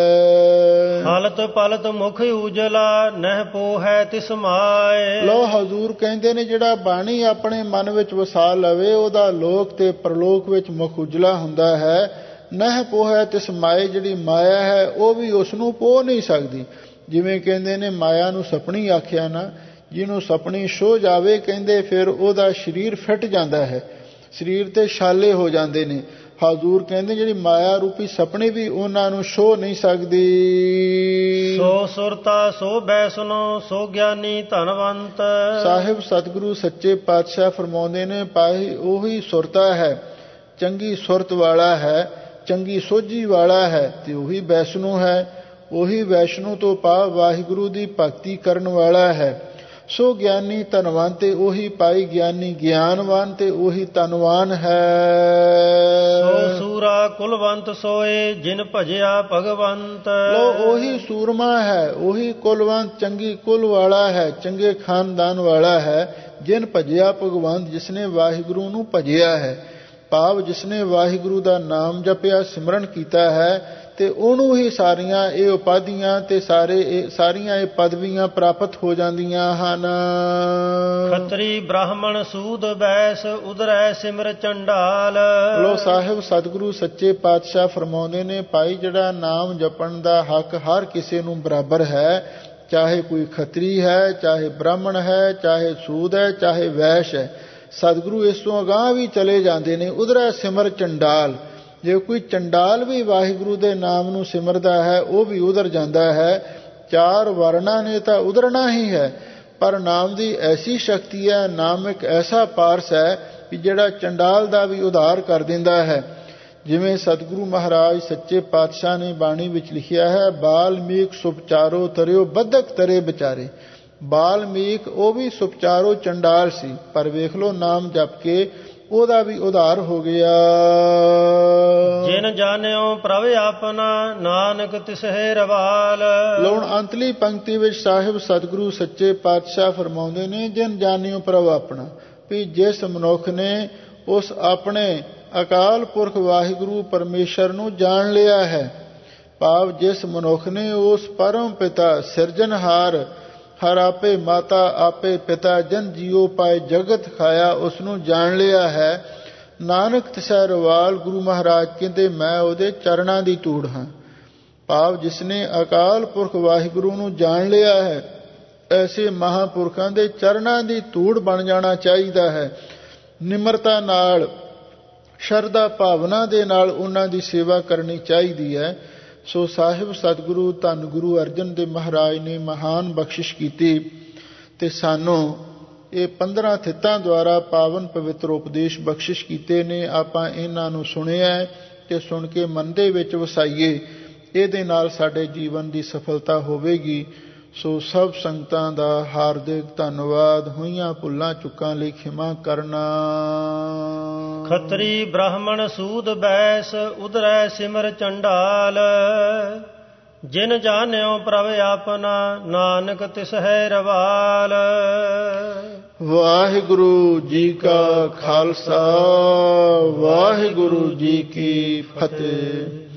A: ਹਲਤ ਪਲਤ ਮੁਖ ਉਜਲਾ, ਨਹਿ ਪੋਹੈ ਤਿਸ ਮਾਏ।
B: ਲੋ ਹਜ਼ੂਰ ਕਹਿੰਦੇ ਨੇ ਜਿਹੜਾ ਬਾਣੀ ਆਪਣੇ ਮਨ ਵਿੱਚ ਵਸਾ ਲਵੇ, ਉਹਦਾ ਲੋਕ ਤੇ ਪਰਲੋਕ ਵਿੱਚ ਮੁਖ ਉਜਲਾ ਹੁੰਦਾ ਹੈ। ਨਹਿ ਪੋਹੈ ਤਿਸ ਮਾਏ, ਜਿਹੜੀ ਮਾਇਆ ਹੈ ਉਹ ਵੀ ਉਸ ਨੂੰ ਪੋਹ ਨਹੀਂ ਸਕਦੀ। ਜਿਵੇਂ ਕਹਿੰਦੇ ਨੇ ਮਾਇਆ ਨੂੰ ਸਪਣੀ ਆਖਿਆ ਨਾ, ਜਿਹਨੂੰ ਸਪਣੀ ਛੋਹ ਜਾਵੇ ਕਹਿੰਦੇ ਫਿਰ ਉਹਦਾ ਸਰੀਰ ਫਿੱਟ ਜਾਂਦਾ ਹੈ, ਸਰੀਰ ਤੇ ਛਾਲੇ ਹੋ ਜਾਂਦੇ ਨੇ। ਹਜ਼ੂਰ ਕਹਿੰਦੇ ਜਿਹੜੀ ਮਾਇਆ ਰੂਪੀ ਸਪਣੀ ਵੀ ਉਹਨਾਂ ਨੂੰ ਛੋਹ ਨਹੀਂ ਸਕਦੀ।
A: ਸੋ ਸੁਰਤਾ ਸੋ ਬੈਸਨੋ, ਸੋ ਗਿਆਨੀ ਧਨਵੰਤ।
B: ਸਾਹਿਬ ਸਤਿਗੁਰੂ ਸੱਚੇ ਪਾਤਸ਼ਾਹ ਫਰਮਾਉਂਦੇ ਨੇ, ਪਾਹੀ ਉਹੀ ਸੁਰਤਾ ਹੈ, ਚੰਗੀ ਸੁਰਤ ਵਾਲਾ ਹੈ, ਚੰਗੀ ਸੋਝੀ ਵਾਲਾ ਹੈ, ਤੇ ਉਹੀ ਵੈਸ਼ਨੂ ਹੈ। ਉਹੀ ਵੈਸ਼ਨੂ ਤੋਂ ਭਾਵ ਵਾਹਿਗੁਰੂ ਦੀ ਭਗਤੀ ਕਰਨ ਵਾਲਾ ਹੈ। ਸੋ ਗਿਆਨੀ ਧਨਵਾਨ, ਤੇ ਉਹੀ ਪਾਈ ਗਿਆਨੀ ਗਿਆਨਵਾਨ, ਤੇ ਉਹੀ ਧਨਵਾਨ ਹੈ।
A: ਸੋ ਸੂਰਾ ਕੁਲਵੰਤ ਸੋਏ, ਜਿਨ ਭਜਿਆ ਭਗਵੰਤ।
B: ਲੋ ਉਹੀ ਸੂਰਮਾ ਹੈ, ਉਹੀ ਕੁਲਵੰਤ, ਚੰਗੀ ਕੁਲ ਵਾਲਾ ਹੈ, ਚੰਗੇ ਖਾਨਦਾਨ ਵਾਲਾ ਹੈ। ਜਿਨ ਭਜਿਆ ਭਗਵੰਤ, ਜਿਸਨੇ ਵਾਹਿਗੁਰੂ ਨੂੰ ਭਜਿਆ ਹੈ, ਭਾਵ ਜਿਸਨੇ ਵਾਹਿਗੁਰੂ ਦਾ ਨਾਮ ਜਪਿਆ, ਸਿਮਰਨ ਕੀਤਾ ਹੈ, ਤੇ ਉਹਨੂੰ ਹੀ ਸਾਰੀਆਂ ਇਹ ਉਪਾਧੀਆਂ ਤੇ ਸਾਰੇ ਇਹ ਸਾਰੀਆਂ ਇਹ ਪਦਵੀਆਂ ਪ੍ਰਾਪਤ ਹੋ ਜਾਂਦੀਆਂ ਹਨ।
A: ਖੱਤਰੀ ਬ੍ਰਾਹਮਣ ਸੂਦ ਬੈਸ, ਉਦਰੈ ਸਿਮਰ ਚੰਡਾਲ।
B: ਲੋ ਸਾਹਿਬ ਸਤਿਗੁਰੂ ਸੱਚੇ ਪਾਤਸ਼ਾਹ ਫਰਮਾਉਂਦੇ ਨੇ, ਭਾਈ ਜਿਹੜਾ ਨਾਮ ਜਪਣ ਦਾ ਹੱਕ ਹਰ ਕਿਸੇ ਨੂੰ ਬਰਾਬਰ ਹੈ, ਚਾਹੇ ਕੋਈ ਖੱਤਰੀ ਹੈ, ਚਾਹੇ ਬ੍ਰਾਹਮਣ ਹੈ, ਚਾਹੇ ਸੂਦ ਹੈ, ਚਾਹੇ ਵੈਸ਼ ਹੈ। ਸਤਿਗੁਰੂ ਇਸ ਤੋਂ ਅਗਾਂਹ ਵੀ ਚਲੇ ਜਾਂਦੇ ਨੇ, ਉਦਰੈ ਸਿਮਰ ਚੰਡਾਲ। ਜੇ ਕੋਈ ਚੰਡਾਲ ਵੀ ਵਾਹਿਗੁਰੂ ਦੇ ਨਾਮ ਨੂੰ ਸਿਮਰਦਾ ਹੈ, ਉਹ ਵੀ ਉਧਰ ਜਾਂਦਾ ਹੈ। ਚਾਰ ਵਰਨਾਂ ਨੇ ਤਾਂ ਉਧਰਨਾ ਹੀ ਹੈ, ਪਰ ਨਾਮ ਦੀ ਐਸੀ ਸ਼ਕਤੀ ਹੈ, ਨਾਮ ਇੱਕ ਐਸਾ ਪਾਰਸ ਹੈ ਕਿ ਜਿਹੜਾ ਚੰਡਾਲ ਦਾ ਵੀ ਉਧਾਰ ਕਰ ਦਿੰਦਾ ਹੈ। ਜਿਵੇਂ ਸਤਿਗੁਰੂ ਮਹਾਰਾਜ ਸੱਚੇ ਪਾਤਸ਼ਾਹ ਨੇ ਬਾਣੀ ਵਿੱਚ ਲਿਖਿਆ ਹੈ, ਬਾਲਮੀਕ ਸੁਪਚਾਰੋ ਤਰਿਓ ਬੱਧਕ ਤਰੇ ਵਿਚਾਰੇ। ਬਾਲਮੀਕ ਉਹ ਵੀ ਸੁਪਚਾਰੋ ਚੰਡਾਲ ਸੀ, ਪਰ ਵੇਖ ਲੋ ਨਾਮ ਜਪ ਕੇ ਉਹਦਾ ਵੀ ਉਧਾਰ ਹੋ ਗਿਆ।
A: ਜਿਨ ਜਾਣਿਓ ਪ੍ਰਭ ਆਪਣਾ, ਨਾਨਕ ਤਿਸਹਿ ਰਵਾਲ।
B: ਲੋਣ ਅੰਤਲੀ ਪੰਕਤੀ ਵਿੱਚ ਸਾਹਿਬ ਸਤਿਗੁਰੂ ਸੱਚੇ ਪਾਤਸ਼ਾਹ ਫਰਮਾਉਂਦੇ ਨੇ, ਜਿਨ ਜਾਣਿਓ ਪ੍ਰਭ ਆਪਣਾ, ਵੀ ਜਿਸ ਮਨੁੱਖ ਨੇ ਉਸ ਆਪਣੇ ਅਕਾਲ ਪੁਰਖ ਵਾਹਿਗੁਰੂ ਪਰਮੇਸ਼ਰ ਨੂੰ ਜਾਣ ਲਿਆ ਹੈ, ਭਾਵ ਜਿਸ ਮਨੁੱਖ ਨੇ ਉਸ ਪਰਮ ਪਿਤਾ ਸਿਰਜਣਹਾਰ, ਹਰ ਆਪੇ ਮਾਤਾ ਆਪੇ ਪਿਤਾ, ਜਨ ਜੀਓ ਪਾਏ ਜਗਤ ਖਾਇਆ, ਉਸ ਨੂੰ ਜਾਣ ਲਿਆ ਹੈ। ਨਾਨਕ ਤਿਸੈ ਰਵਾਲ, ਗੁਰੂ ਮਹਾਰਾਜ ਕਹਿੰਦੇ ਮੈਂ ਉਹਦੇ ਚਰਨਾਂ ਦੀ ਧੂੜ ਹਾਂ, ਭਾਵ ਜਿਸਨੇ ਅਕਾਲ ਪੁਰਖ ਵਾਹਿਗੁਰੂ ਨੂੰ ਜਾਣ ਲਿਆ ਹੈ, ਐਸੇ ਮਹਾਂਪੁਰਖਾਂ ਦੇ ਚਰਨਾਂ ਦੀ ਧੂੜ ਬਣ ਜਾਣਾ ਚਾਹੀਦਾ ਹੈ। ਨਿਮਰਤਾ ਨਾਲ, ਸ਼ਰਧਾ ਭਾਵਨਾ ਦੇ ਨਾਲ ਉਹਨਾਂ ਦੀ ਸੇਵਾ ਕਰਨੀ ਚਾਹੀਦੀ ਹੈ। ਸੋ ਸਾਹਿਬ ਸਤਿਗੁਰੂ ਧੰਨ ਗੁਰੂ ਅਰਜਨ ਦੇਵ ਮਹਾਰਾਜ ਨੇ ਮਹਾਨ ਬਖਸ਼ਿਸ਼ ਕੀਤੀ ਤੇ ਸਾਨੂੰ ਇਹ ਪੰਦਰਾਂ ਥਿੱਤਾਂ ਦੁਆਰਾ ਪਾਵਨ ਪਵਿੱਤਰ ਉਪਦੇਸ਼ ਬਖਸ਼ਿਸ਼ ਕੀਤੇ ਨੇ। ਆਪਾਂ ਇਹਨਾਂ ਨੂੰ ਸੁਣਿਆ ਤੇ ਸੁਣ ਕੇ ਮਨ ਦੇ ਵਿੱਚ ਵਸਾਈਏ, ਇਹਦੇ ਨਾਲ ਸਾਡੇ ਜੀਵਨ ਦੀ ਸਫਲਤਾ ਹੋਵੇਗੀ। ਸੋ ਸਭ ਸੰਗਤਾਂ ਦਾ ਹਾਰਦਿਕ ਧੰਨਵਾਦ। ਹੋਈਆਂ ਭੁੱਲਾਂ ਚੁੱਕਾਂ ਲਈ ਖਿਮਾ ਕਰਨਾ।
A: ਖੱਤਰੀ ਬ੍ਰਾਹਮਣ ਸੂਦ ਬੈਸ, ਉਦਰੈ ਸਿਮਰ ਚੰਡਾਲ। ਜਿਨ ਜਾਣਿਓ ਪ੍ਰਭ ਆਪਣਾ, ਨਾਨਕ ਤਿਸਹਿ ਰਵਾਲ।
B: ਵਾਹਿਗੁਰੂ ਜੀ ਕਾ ਖਾਲਸਾ, ਵਾਹਿਗੁਰੂ ਜੀ ਕੀ ਫਤਿਹ।